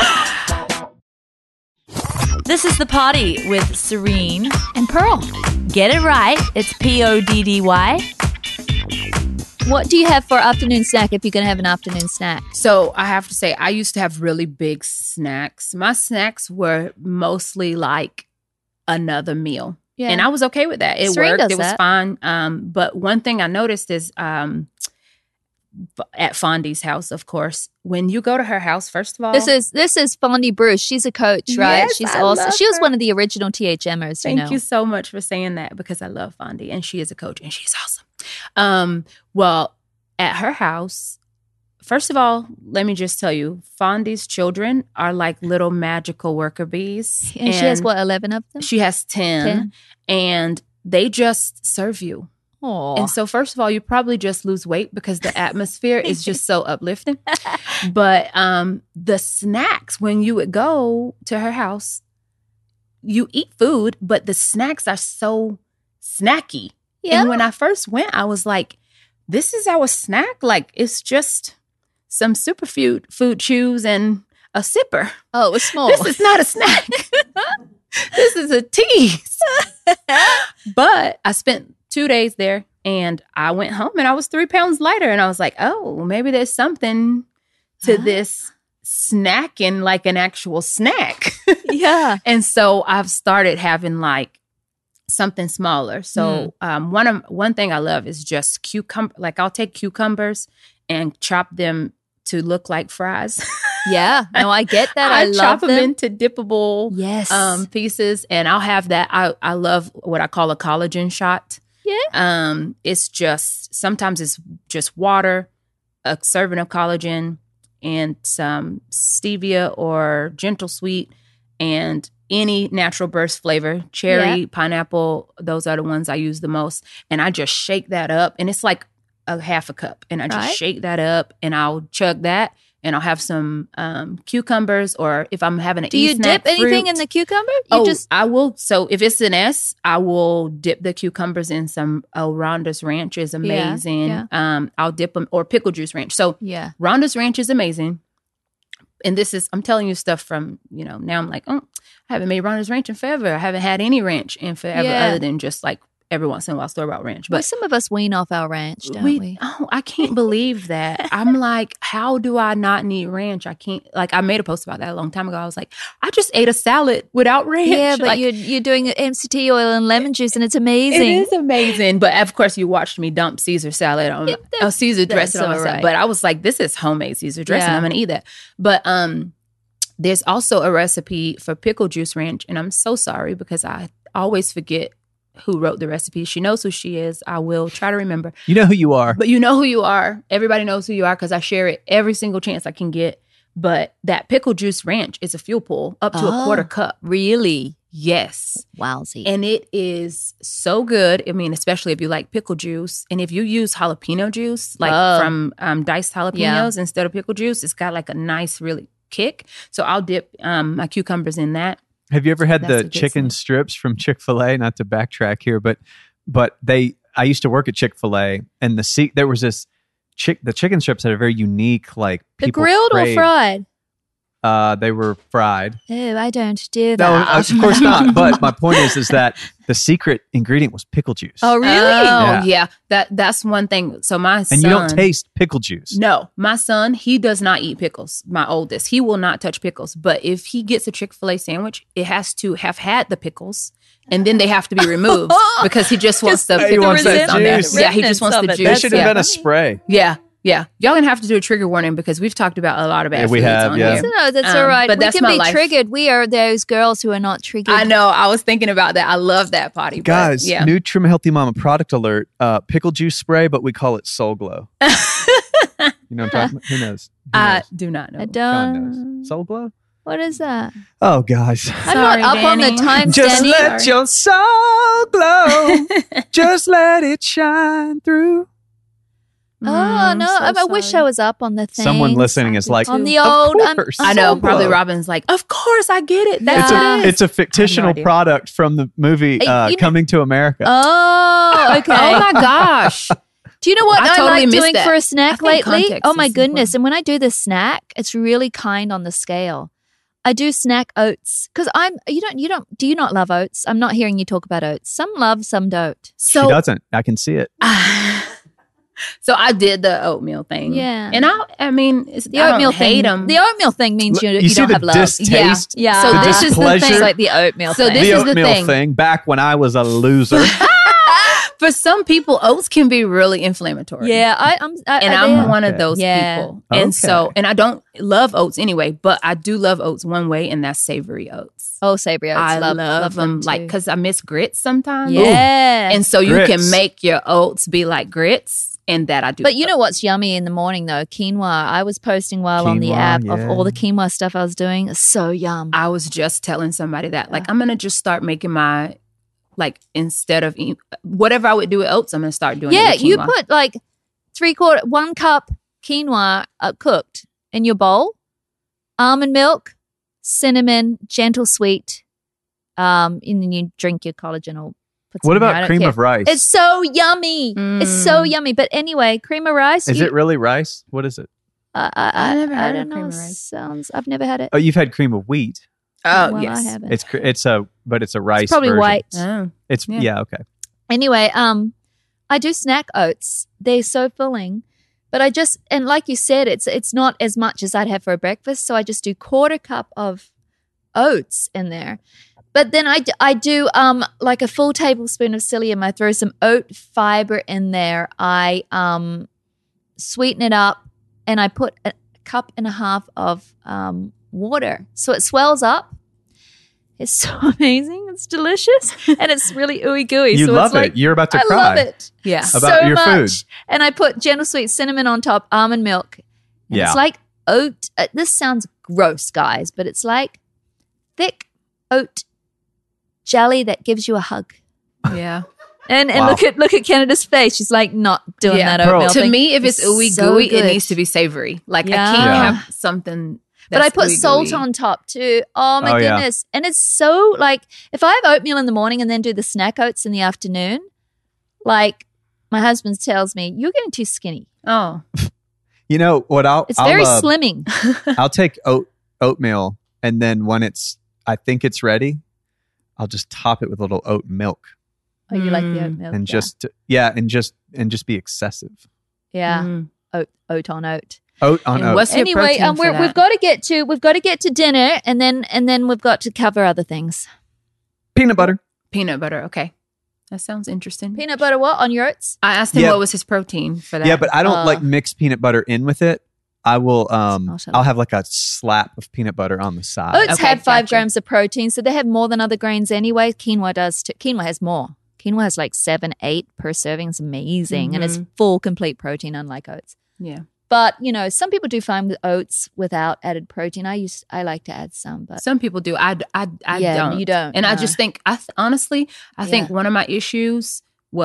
This is The Party with Serene. And Pearl. Get it right. It's Poddy. What do you have for afternoon snack if you're going to have an afternoon snack? So I have to say, I used to have really big snacks. My snacks were mostly like another meal. Yeah. And I was okay with that. It Serene worked. does It was that. fine. But one thing I noticed is at Fondy's house, of course, when you go to her house, first of all. This is Fondy Bruce. She's a coach, right? Yes, She's I awesome. love She was her. one of the original THMers, Thank you so much for saying that, because I love Fondy and she is a coach and she's awesome. Well, at her house, first of all, let me just tell you, Fondy's children are like little magical worker bees. And she has, 11 of them? She has 10. And they just serve you. Aw. And so, first of all, you probably just lose weight because the atmosphere is just so uplifting. But the snacks, when you would go to her house, you eat food, but the snacks are so snacky. Yeah. And when I first went, I was like, this is our snack? Like, it's just some superfood chews and a sipper. Oh, it was small. This is not a snack. This is a tease. But I spent 2 days there and I went home and I was 3 pounds lighter. And I was like, oh, maybe there's something to this snacking, like an actual snack. Yeah. And so I've started having like something smaller. So one thing I love is just cucumber. Like I'll take cucumbers and chop them to look like fries. Yeah. No, I get that. I love chop them them. into dippable Yes. pieces, and I'll have that. I love what I call a collagen shot. Yeah. It's just sometimes it's just water, a serving of collagen, and some stevia or gentle sweet, and any natural burst flavor, cherry, pineapple. Those are the ones I use the most, and I just shake that up, and it's like a half a cup, and I just shake that up, and I'll chug that. And I'll have some cucumbers, or if I'm having an Do you e-snack dip anything fruit- in the cucumber? I will. So if it's an S, I will dip the cucumbers in some Rhonda's Ranch is amazing. yeah. I'll dip them, or pickle juice ranch. So Yeah. Rhonda's Ranch is amazing. And this is, I'm telling you stuff from, now I'm like, I haven't made Rhonda's Ranch in forever. I haven't had any ranch in forever Yeah. other than just like every once in a while store-bought ranch. Well, But some of us wean off our ranch, don't we? Oh, I can't believe that. I'm like, how do I not need ranch? I can't, like, I made a post about that a long time ago. I was like, I just ate a salad without ranch. Yeah, but like, you're doing MCT oil and lemon juice, and it's amazing. it is amazing. But of course, you watched me dump Caesar salad on Caesar dressing on all myself. right. But I was like, this is homemade Caesar dressing. Yeah. I'm gonna eat that. But there's also a recipe for pickle juice ranch, and I'm so sorry because I always forget who wrote the recipe. She knows who she is. I will try to remember. You know who you are. But you know who you are. Everybody knows who you are because I share it every single chance I can get. But that pickle juice ranch is a fuel pull up to a quarter cup. Really? Yes. Wowsy. And it is so good. I mean, especially if you like pickle juice. And if you use jalapeno juice, like from diced jalapenos instead of pickle juice, it's got like a nice, really kick. So I'll dip my cucumbers in that. Have you ever had That's the chicken strips from Chick-fil-A? Not to backtrack here, but I used to work at Chick-fil-A, and there was this the chicken strips had a very unique the people grilled crave. or fried? They were fried. Oh, I don't do No, that. of course not. But my point is that the secret ingredient was pickle juice. Oh, really? Oh, yeah. That's one thing. So my son... And you don't taste pickle juice. No. My son, he does not eat pickles. My oldest. He will not touch pickles. But if he gets a Chick-fil-A sandwich, it has to have had the pickles. And then they have to be removed because he just wants the He wants that on there. juice. Yeah, he just wants the juice. There should have yeah. been a spray. Yeah. Yeah. Y'all gonna have to do a trigger warning because we've talked about a lot of bad foods on here. No, that's all right. But we that's can my be life. triggered. We are those girls who are not triggered. I know. I was thinking about that. I love that potty. Guys, yeah. new Trim Healthy Mama product alert. Pickle juice spray, but we call it Soul Glow. You know what I'm talking about? Who knows? I do not know. I John don't. knows. Soul Glow? What is that? Oh, guys. I'm Sorry, not up on the Danny. times, Just Danny. let your soul glow. Just let it shine through. Oh, no. I wish I was up on the thing. Someone listening is like, on the "Of old. course." I know. Soul Probably Glow. Robin's like, of course, I get it. Yeah. That's what it is. It's a fictional idea. product from the movie You know- Coming to America. Oh, okay. Oh my gosh. Do you know what I I, totally like missed doing that. for a I snack think lately? context Oh my is goodness. important. And when I do the snack, it's really kind on the scale. I do snack oats because do you not love oats? I'm not hearing you talk about oats. Some love, some don't. She So doesn't. I can see it. So I did the oatmeal thing. Yeah. And I mean, The oatmeal thing. hate them. The oatmeal thing means you You see don't the have love. distaste? Yeah. So The this is the displeasure? thing. It's like the oatmeal So thing. this The is the oatmeal thing. back when I was a loser. For some people, oats can be really inflammatory. Yeah, I'm one of those Yeah. people. And so, Okay. and I don't love oats anyway, but I do love oats one way, and that's savory oats. Oh, savory oats. I love them too. like because I miss grits sometimes. Yeah. And so you Grits. can make your oats be like grits, and that I do. But you know what's yummy in the morning though? Quinoa. I was posting while on the Quinoa, app of yeah. all the quinoa stuff I was doing. It's so yum. I was just telling somebody that like I'm gonna just start making my like instead of whatever I would do with oats, I'm gonna start doing. Yeah, it with you quinoa. put like 1 cup quinoa cooked in your bowl, almond milk, cinnamon, gentle sweet, and then you drink your collagen or put some What in there. I about don't cream care. of rice? It's so yummy. It's so yummy. But anyway, cream of rice. Is it really rice? What is it? I never I heard don't of know. cream of rice. I've never had it. Oh, you've had cream of wheat. Oh well, yes. I haven't. It's a rice. It's probably version. white. Oh. It's Yeah. yeah. Okay. Anyway, I do snack oats. They're so filling. But I just, and like you said, it's not as much as I'd have for a breakfast. So I just do 1/4 cup of oats in there. But then I do like a full tablespoon of psyllium. I throw some oat fiber in there. I sweeten it up, and I put 1.5 cups of water. So it swells up. It's so amazing. It's delicious. And it's really ooey gooey. You so love it's like, it. You're about to I cry. love it. Yeah. About so your much. food. And I put gentle sweet cinnamon on top, almond milk. And Yeah. it's like oat. This sounds gross, guys, but it's like thick oat jelly that gives you a hug. Yeah. And Wow. look at Canada's face. She's like not doing Yeah. that Bro. oatmeal To thing. me, if it's ooey so gooey, it good. needs to be savory. Like Yeah. I can't Yeah. have something. But I that's put salt ooey-gooey. on top too. Oh my Oh, yeah. goodness. And it's so like if I have oatmeal in the morning and then do the snack oats in the afternoon, like my husband tells me, you're getting too skinny. Oh, You know what? It's very slimming. I'll take oatmeal, and then when I think it's ready, I'll just top it with a little oat milk, Oh, you like the oatmeal. and yeah. just be excessive. Yeah. Mm. Oat on oat. Oat on And oat. what's your Anyway, protein for we've that? got to get to dinner, and then we've got to cover other things. Peanut butter. Peanut butter. Okay. That sounds interesting. Peanut butter, what on your oats? I asked him Yeah. what was his protein for that. Yeah, but I don't like mix peanut butter in with it. I will. not I'll have like a slap of peanut butter on the side. Oats Okay, have 5 gotcha. grams of protein, so they have more than other grains anyway. Quinoa does too. Quinoa has more. Quinoa has like 7-8 per serving. It's amazing. And it's full, complete protein, unlike oats. Yeah. But, you know, some people do fine with oats without added protein. I like to add some, but some people do. I don't. You don't. And no. I just think, honestly, I think one of my issues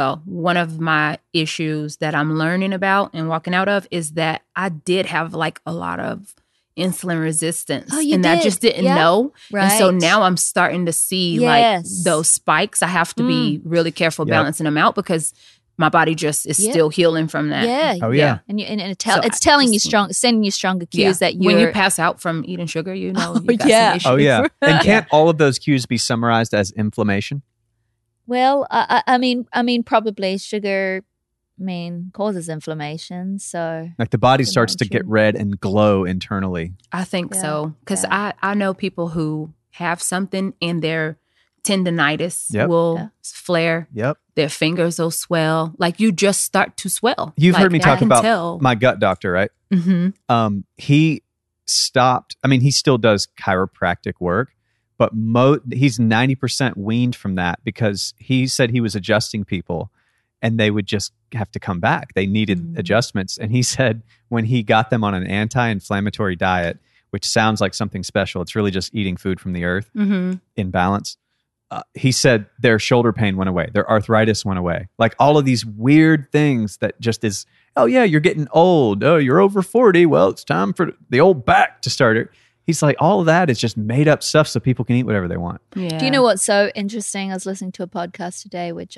that I'm learning about and walking out of is that I did have like a lot of insulin resistance. And I just didn't know. Right. And so now I'm starting to see like those spikes. I have to be really careful balancing them out because my body just is still healing from that. Yeah. Oh, yeah. And it's telling you sending you stronger cues that when you pass out from eating sugar, you know, you got some issues. Oh, yeah. And can't all of those cues be summarized as inflammation? Well, I mean, probably sugar, causes inflammation. So like the body starts to get red and glow internally. I think so. Because I know people who have something and their tendinitis will flare. Yep. Their fingers will swell. Like you just start to swell. You've heard me talk about tell. My gut doctor, right? Mm-hmm. He stopped. I mean, he still does chiropractic work, but he's 90% weaned from that because he said he was adjusting people and they would just have to come back. They needed adjustments. And he said when he got them on an anti-inflammatory diet, which sounds like something special, it's really just eating food from the earth in balance. He said their shoulder pain went away. Their arthritis went away. Like all of these weird things that just is, oh yeah, you're getting old. Oh, you're over 40. Well, it's time for the old back to start it. He's like, all of that is just made up stuff so people can eat whatever they want. Yeah. Do you know what's so interesting? I was listening to a podcast today, which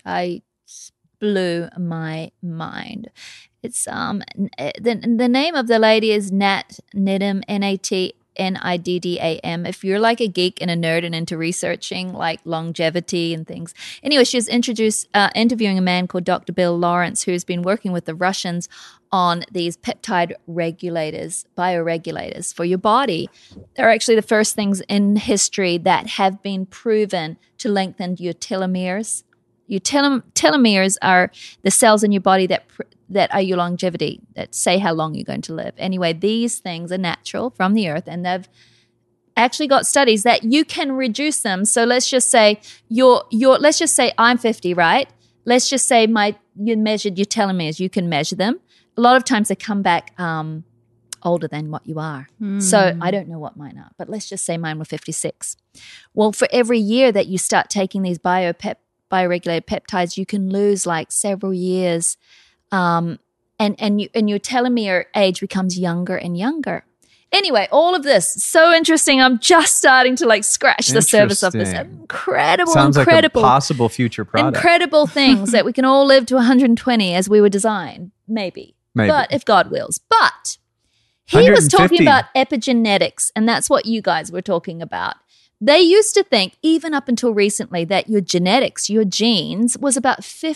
blew my mind. It's the name of the lady is Nat Niddam, Niddam. If you're like a geek and a nerd and into researching like longevity and things. Anyway, she was interviewing a man called Dr. Bill Lawrence, who's been working with the Russians on these peptide bioregulators for your body. They're actually the first things in history that have been proven to lengthen your telomeres. Your telomeres are the cells in your body that are your longevity, that say how long you're going to live. Anyway, these things are natural from the earth, and they've actually got studies that you can reduce them. So let's just say let's just say I'm 50, right? Let's just say you measured your telomeres. You can measure them. A lot of times they come back older than what you are. So I don't know what mine are, but let's just say mine were 56. Well, for every year that you start taking these bioregulated peptides, you can lose like several years. And your telomere age becomes younger and younger. Anyway, all of this, so interesting. I'm just starting to like scratch the surface of this. Sounds like a possible future product. Incredible things that we can all live to 120 as we were designed. Maybe. But if God wills. But he was talking about epigenetics, and that's what you guys were talking about. They used to think, even up until recently, that your genetics, your genes, was about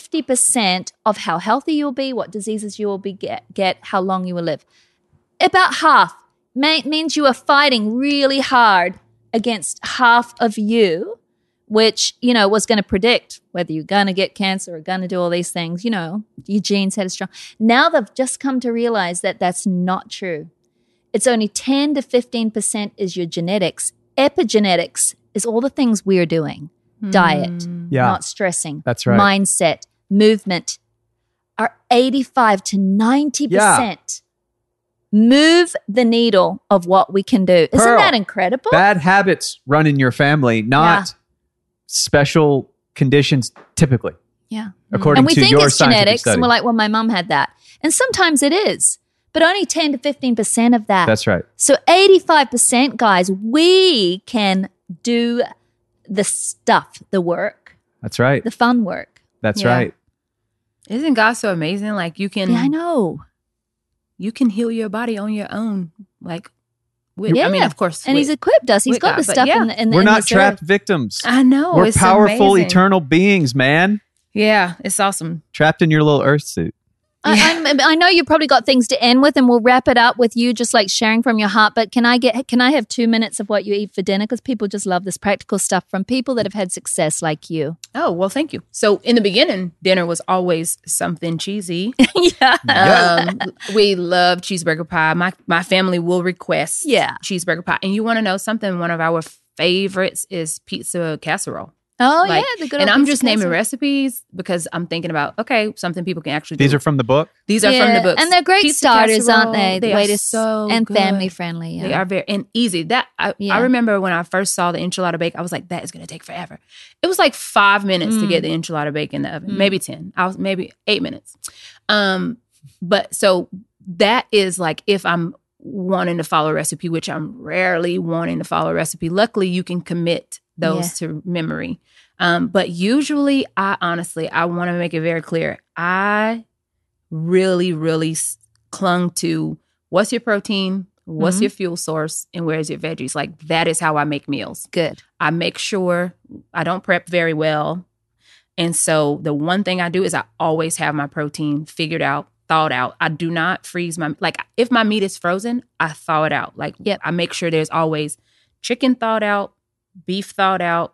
50% of how healthy you'll be, what diseases you will get, how long you will live. About half means you are fighting really hard against half of you, which, was going to predict whether you're going to get cancer or going to do all these things. Your genes had a strong. Now they've just come to realize that that's not true. It's only 10 to 15% is your genetics. Epigenetics is all the things we're doing. Diet, not stressing. That's right. Mindset, movement are 85 to 90%. Move the needle of what we can do. Isn't that incredible? Bad habits run in your family, not special conditions typically. Yeah. According to your scientific study. And we think it's genetics, and we're like, well, my mom had that. And sometimes it is. But only 10 to 15% of that. That's right. So 85%, guys, we can do the stuff, the work. That's right. The fun work. That's right. Isn't God so amazing? Like you can... Yeah, I know. You can heal your body on your own. Like, I mean, of course. And he's equipped us. He's got the stuff in the We're not trapped victims. I know. We're powerful, eternal beings, man. Yeah, it's awesome. Trapped in your little earth suit. I know you probably got things to end with, and we'll wrap it up with you just like sharing from your heart. But can I have 2 minutes of what you eat for dinner? Because people just love this practical stuff from people that have had success like you. Oh, well, thank you. So in the beginning, dinner was always something cheesy. We love cheeseburger pie. My family will request cheeseburger pie. And you want to know something? One of our favorites is pizza casserole. Oh, Like, yeah, the good and old I'm piece just of naming queso. recipes because I'm thinking about, okay, something people can actually do. These are from the book? These are from the books. And they're great Pizza starters, aren't casserole, they? They are to so and good. family friendly. Yeah. They are very and easy. That I Yeah. remember when I first saw the enchilada bake, I was like, that is going to take forever. It was like 5 minutes to get the enchilada bake in the oven, maybe 10. Maybe 8 minutes. But so that is like if I'm wanting to follow a recipe, which I'm rarely wanting to follow a recipe. Luckily, you can commit those to memory. But usually, I want to make it very clear. I really, really clung to what's your protein, what's your fuel source, and where's your veggies. Like that is how I make meals. Good. I make sure I don't prep very well. And so the one thing I do is I always have my protein figured out, thawed out. I do not freeze like if my meat is frozen, I thaw it out. Like I make sure there's always chicken thawed out, beef thawed out.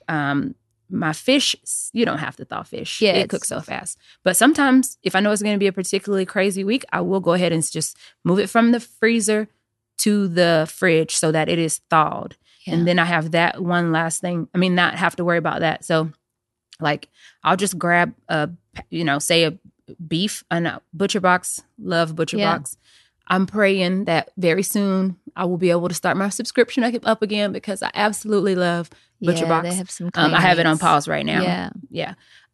My fish, you don't have to thaw fish. Yeah, it cooks so fast. But sometimes if I know it's going to be a particularly crazy week, I will go ahead and just move it from the freezer to the fridge so that it is thawed. Yeah. And then I have that one last thing. I mean, not have to worry about that. So like I'll just grab say a beef, a Butcher Box, love Butcher Box. I'm praying that very soon I will be able to start my subscription up again because I absolutely love Butcher Box. They have some I have it on pause right now. Yeah.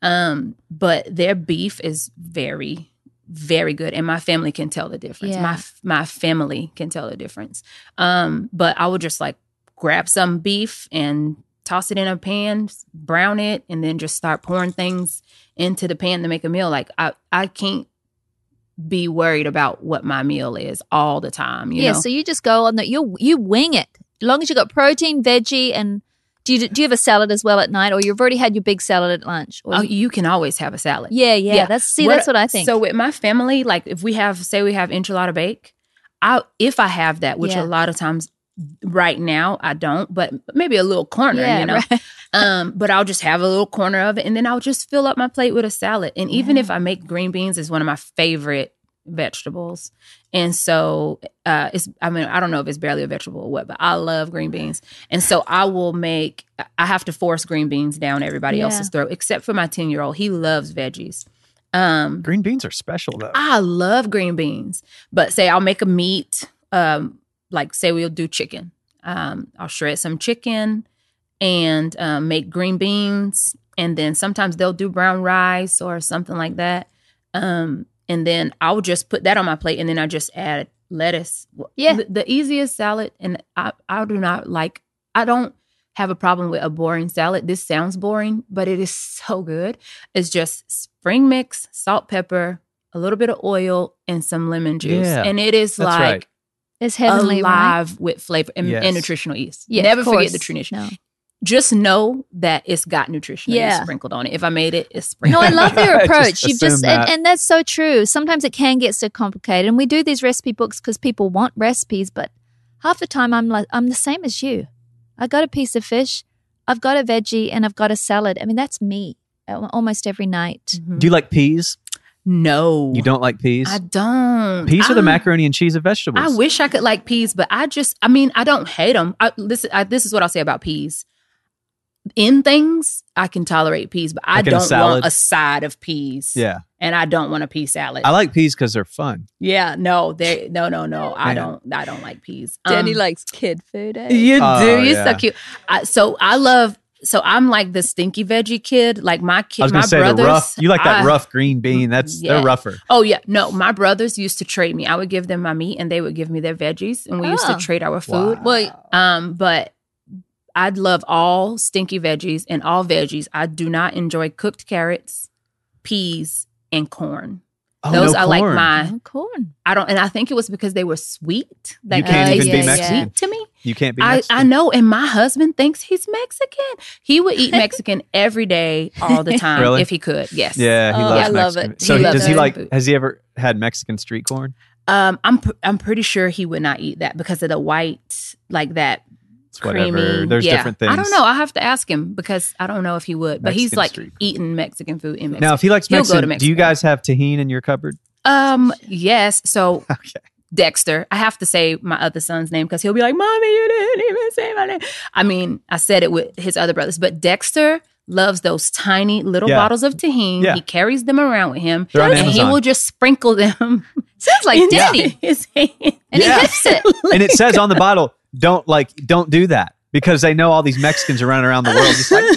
But their beef is very, very good, and my family can tell the difference. Yeah. My family can tell the difference. But I would just like grab some beef and toss it in a pan, brown it, and then just start pouring things into the pan to make a meal. Like I can't be worried about what my meal is all the time. You know? So you just go on that. You wing it. As long as you got protein, veggie, and do you have a salad as well at night, or you've already had your big salad at lunch? Or you can always have a salad. Yeah. That's what I think. So with my family, like if we have enchilada bake, if I have that, which a lot of times right now I don't, but maybe a little corner, right. But I'll just have a little corner of it, and then I'll just fill up my plate with a salad. And even if I make green beans, is one of my favorite vegetables. And so I don't know if it's barely a vegetable or what, but I love green beans. And so I have to force green beans down everybody else's throat, except for my 10-year-old. He loves veggies. Green beans are special though. I love green beans. But say I'll make a meat, like say we'll do chicken. I'll shred some chicken and make green beans. And then sometimes they'll do brown rice or something like that. And then I'll just put that on my plate, and then I just add lettuce. Yeah. The easiest salad, and I don't have a problem with a boring salad. This sounds boring, but it is so good. It's just spring mix, salt, pepper, a little bit of oil, and some lemon juice. Yeah, and it is like right. It's heavenly, alive right? with flavor and nutritional yeast. Yeah, Never of course. forget the tradition. No. Just know that it's got nutritional yeast sprinkled on it. If I made it, it's sprinkled. No, I love your approach. Just assume and that's so true. Sometimes it can get so complicated, and we do these recipe books because people want recipes. But half the time, I'm the same as you. I got a piece of fish, I've got a veggie, and I've got a salad. I mean, that's me almost every night. Mm-hmm. Do you like peas? No. You don't like peas? I don't. Peas are the macaroni and cheese of vegetables. I wish I could like peas, but I don't hate them. This is what I'll say about peas. In things, I can tolerate peas, but I don't want a side of peas. Yeah. And I don't want a pea salad. I like peas because they're fun. Yeah, no. I don't like peas. Danny likes kid food. Eh? You do. You're yeah. so cute. So I'm like the stinky veggie kid. Like my kid, I was my going to say brothers. the rough. You like that rough green bean. They're rougher. Oh yeah, no. My brothers used to trade me. I would give them my meat, and they would give me their veggies, and we used to trade our food. Wow. Well, But I'd love all stinky veggies and all veggies. I do not enjoy cooked carrots, peas, and corn. Those are like my corn. I don't, and I think it was because they were sweet. That You can't even be tasted Mexican. sweet to me. You can't be Mexican. I know, and my husband thinks he's Mexican. He would eat Mexican every day, all the time, Really? if he could. Yes. Yeah, he loves I love Mexican. it. So He loves does he like? Mexican food. Has he ever had Mexican street corn? I'm pretty sure he would not eat that because of the white, like that. It's whatever. Creamy. There's different things. I don't know. I have to ask him because I don't know if he would. But he's Mexican like street. eating Mexican food in Mexico. Now, if he likes He'll go Mexican, to do Mexico. you guys have tahini in your cupboard? Yes. So Okay. Dexter, I have to say my other son's name because he'll be like, "Mommy, you didn't even say my name." I mean, I said it with his other brothers, but Dexter loves those tiny little Yeah. bottles of tahini. Yeah. He carries them around with him, They're on and he Amazon. will just sprinkle them. Sounds like into Danny. his hand. And Yeah. he hips it. And it says on the bottle, don't do that, because they know all these Mexicans are running around the world just like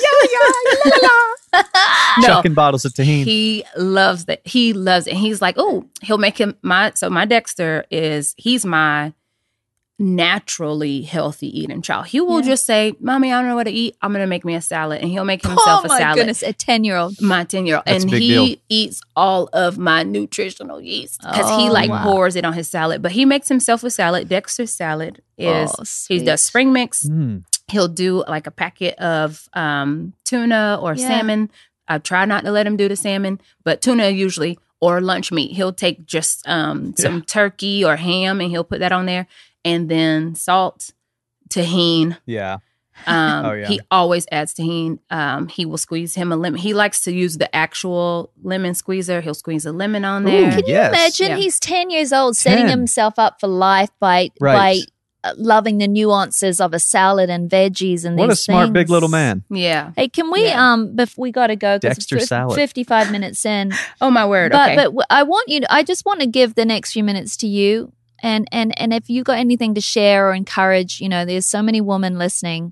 chucking bottles of tahini. He loves that. He loves it. And he's like, oh, he'll make him my Dexter he's my naturally healthy eating child. He will just say, Mommy, I don't know what to eat. I'm going to make me a salad. And he'll make himself Oh a my salad. goodness, a 10-year-old. My 10-year-old. That's And a big he deal. eats all of my nutritional yeast because he Oh, wow. pours it on his salad. But he makes himself a salad. Dexter's salad is, he sweet. does spring mix. Mm. He'll do like a packet of tuna or Yeah. salmon. I try not to let him do the salmon, but tuna usually, or lunch meat. He'll take just some turkey or ham and he'll put that on there. And then salt, tahini. Yeah. Yeah. yeah. He always adds tahini. He will squeeze him a lemon. He likes to use the actual lemon squeezer. He'll squeeze a lemon on there. Can you Yes. imagine? Yeah. He's 10 years old, setting 10. himself up for life by Right. loving the nuances of a salad and veggies and What a these smart things. big little man. Yeah. Hey, can we before we got to go because Dexter salad. 55 minutes in. Oh, my word. But Okay. but I just want to give the next few minutes to you, and if you got anything to share or encourage, there's so many women listening.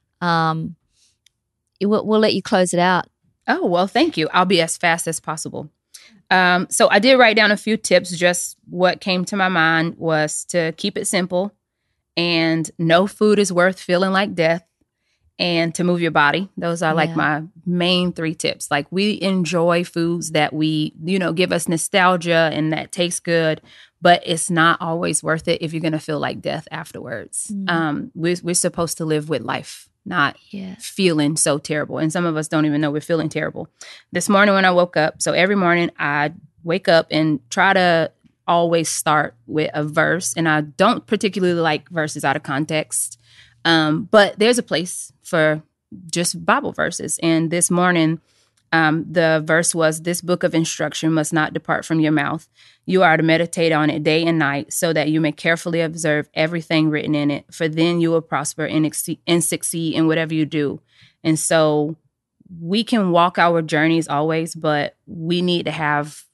We'll let you close it out. Oh, well, thank you. I'll be as fast as possible. So I did write down a few tips. Just what came to my mind was to keep it simple, and no food is worth feeling like death, and to move your body. Those are like Yeah. my main 3 tips. Like, we enjoy foods that we, give us nostalgia and that taste good, but it's not always worth it if you're going to feel like death afterwards. We're supposed to live with life, not Yes. feeling so terrible. And some of us don't even know we're feeling terrible. This morning when I woke up, so every morning I wake up and try to always start with a verse. And I don't particularly like verses out of context. But there's a place for just Bible verses. And this morning, the verse was, "This book of instruction must not depart from your mouth. You are to meditate on it day and night, so that you may carefully observe everything written in it. For then you will prosper and succeed in whatever you do." And so we can walk our journeys always, but we need to have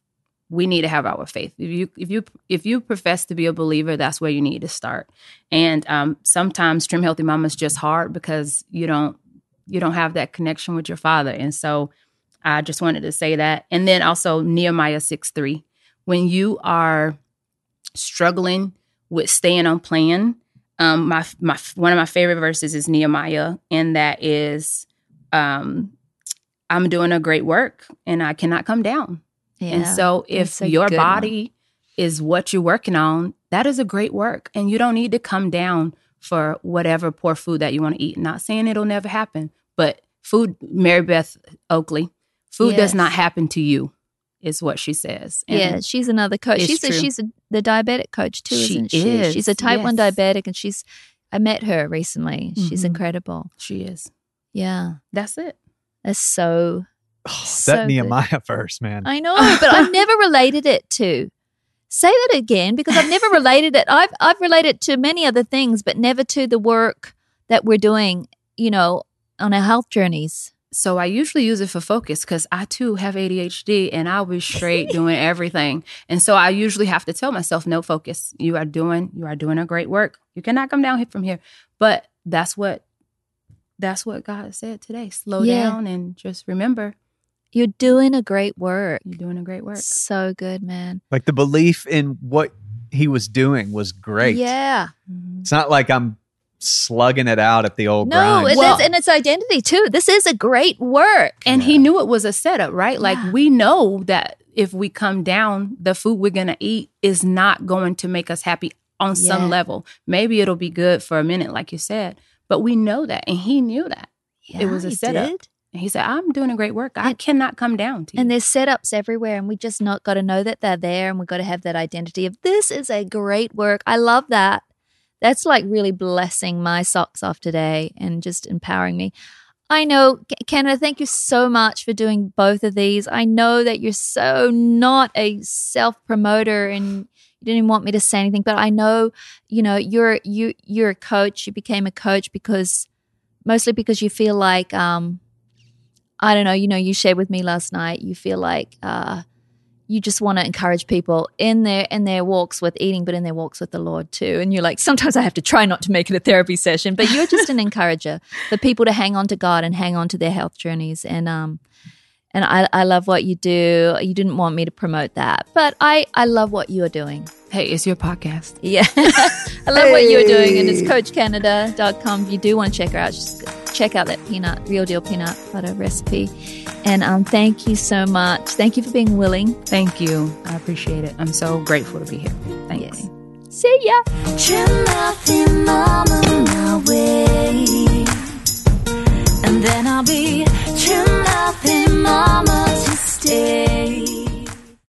our faith. If you profess to be a believer, that's where you need to start. And sometimes Trim Healthy Mama is just hard because you don't have that connection with your Father. And so I just wanted to say that. And then also Nehemiah 6:3. When you are struggling with staying on plan, my one of my favorite verses is Nehemiah, and that is, "I'm doing a great work, and I cannot come down." Yeah. And so if That's a your good body is what you're working on, that is a great work. And you don't need to come down for whatever poor food that you want to eat. Not saying it'll never happen, but food, Mary Beth Oakley, food does Yes. not happen to you, is what she says. And Yeah, she's another coach. It's true. She's the diabetic coach too, She isn't she? is, She's a type 1 yes. diabetic, and I met her recently. She's Mhm. incredible. she is. Yeah, That's it. that's so. so That good. Nehemiah verse, man. I know, but I've never related it to. Say that again, because I've never related it. I've related to many other things, but never to the work that we're doing, on our health journeys. So I usually use it for focus because I too have ADHD and I was straight doing everything. And so I usually have to tell myself, no, focus. You are doing a great work. You cannot come down from here. But that's what God said today. Slow Yeah. down and just remember You're doing a great work. you're doing a great work. So good, man. Like, the belief in what he was doing was great. Yeah. It's not like I'm slugging it out at the old No, grind. and it's identity too. This is a great work. And he knew it was a setup, right? Like, we know that if we come down, the food we're going to eat is not going to make us happy on Yeah. some level. Maybe it'll be good for a minute, like you said, but we know that. And he knew that. Yeah, It was a he setup. did. And he said, I'm doing a great work. I cannot come down to you. And there's setups everywhere, and we just not got to know that they're there, and we got to have that identity of this is a great work. I love that. That's like really blessing my socks off today and just empowering me. I know, Canada, thank you so much for doing both of these. I know that you're so not a self-promoter, and you didn't even want me to say anything, but I know, you're a coach. You became a coach mostly because you feel like I don't know, you shared with me last night, you feel like you just want to encourage people in their walks with eating, but in their walks with the Lord too. And you're like, sometimes I have to try not to make it a therapy session, but you're just an encourager for people to hang on to God and hang on to their health journeys. And I love what you do. You didn't want me to promote that, but I love what you're doing. Hey, it's your podcast. Yeah. I love what you're doing. And it's CoachCanada.com. If you do want to check her out, just check out that Real Deal peanut butter recipe. And thank you so much. Thank you for being willing. Thank you. I appreciate it. I'm so grateful to be here. Thank you. See ya.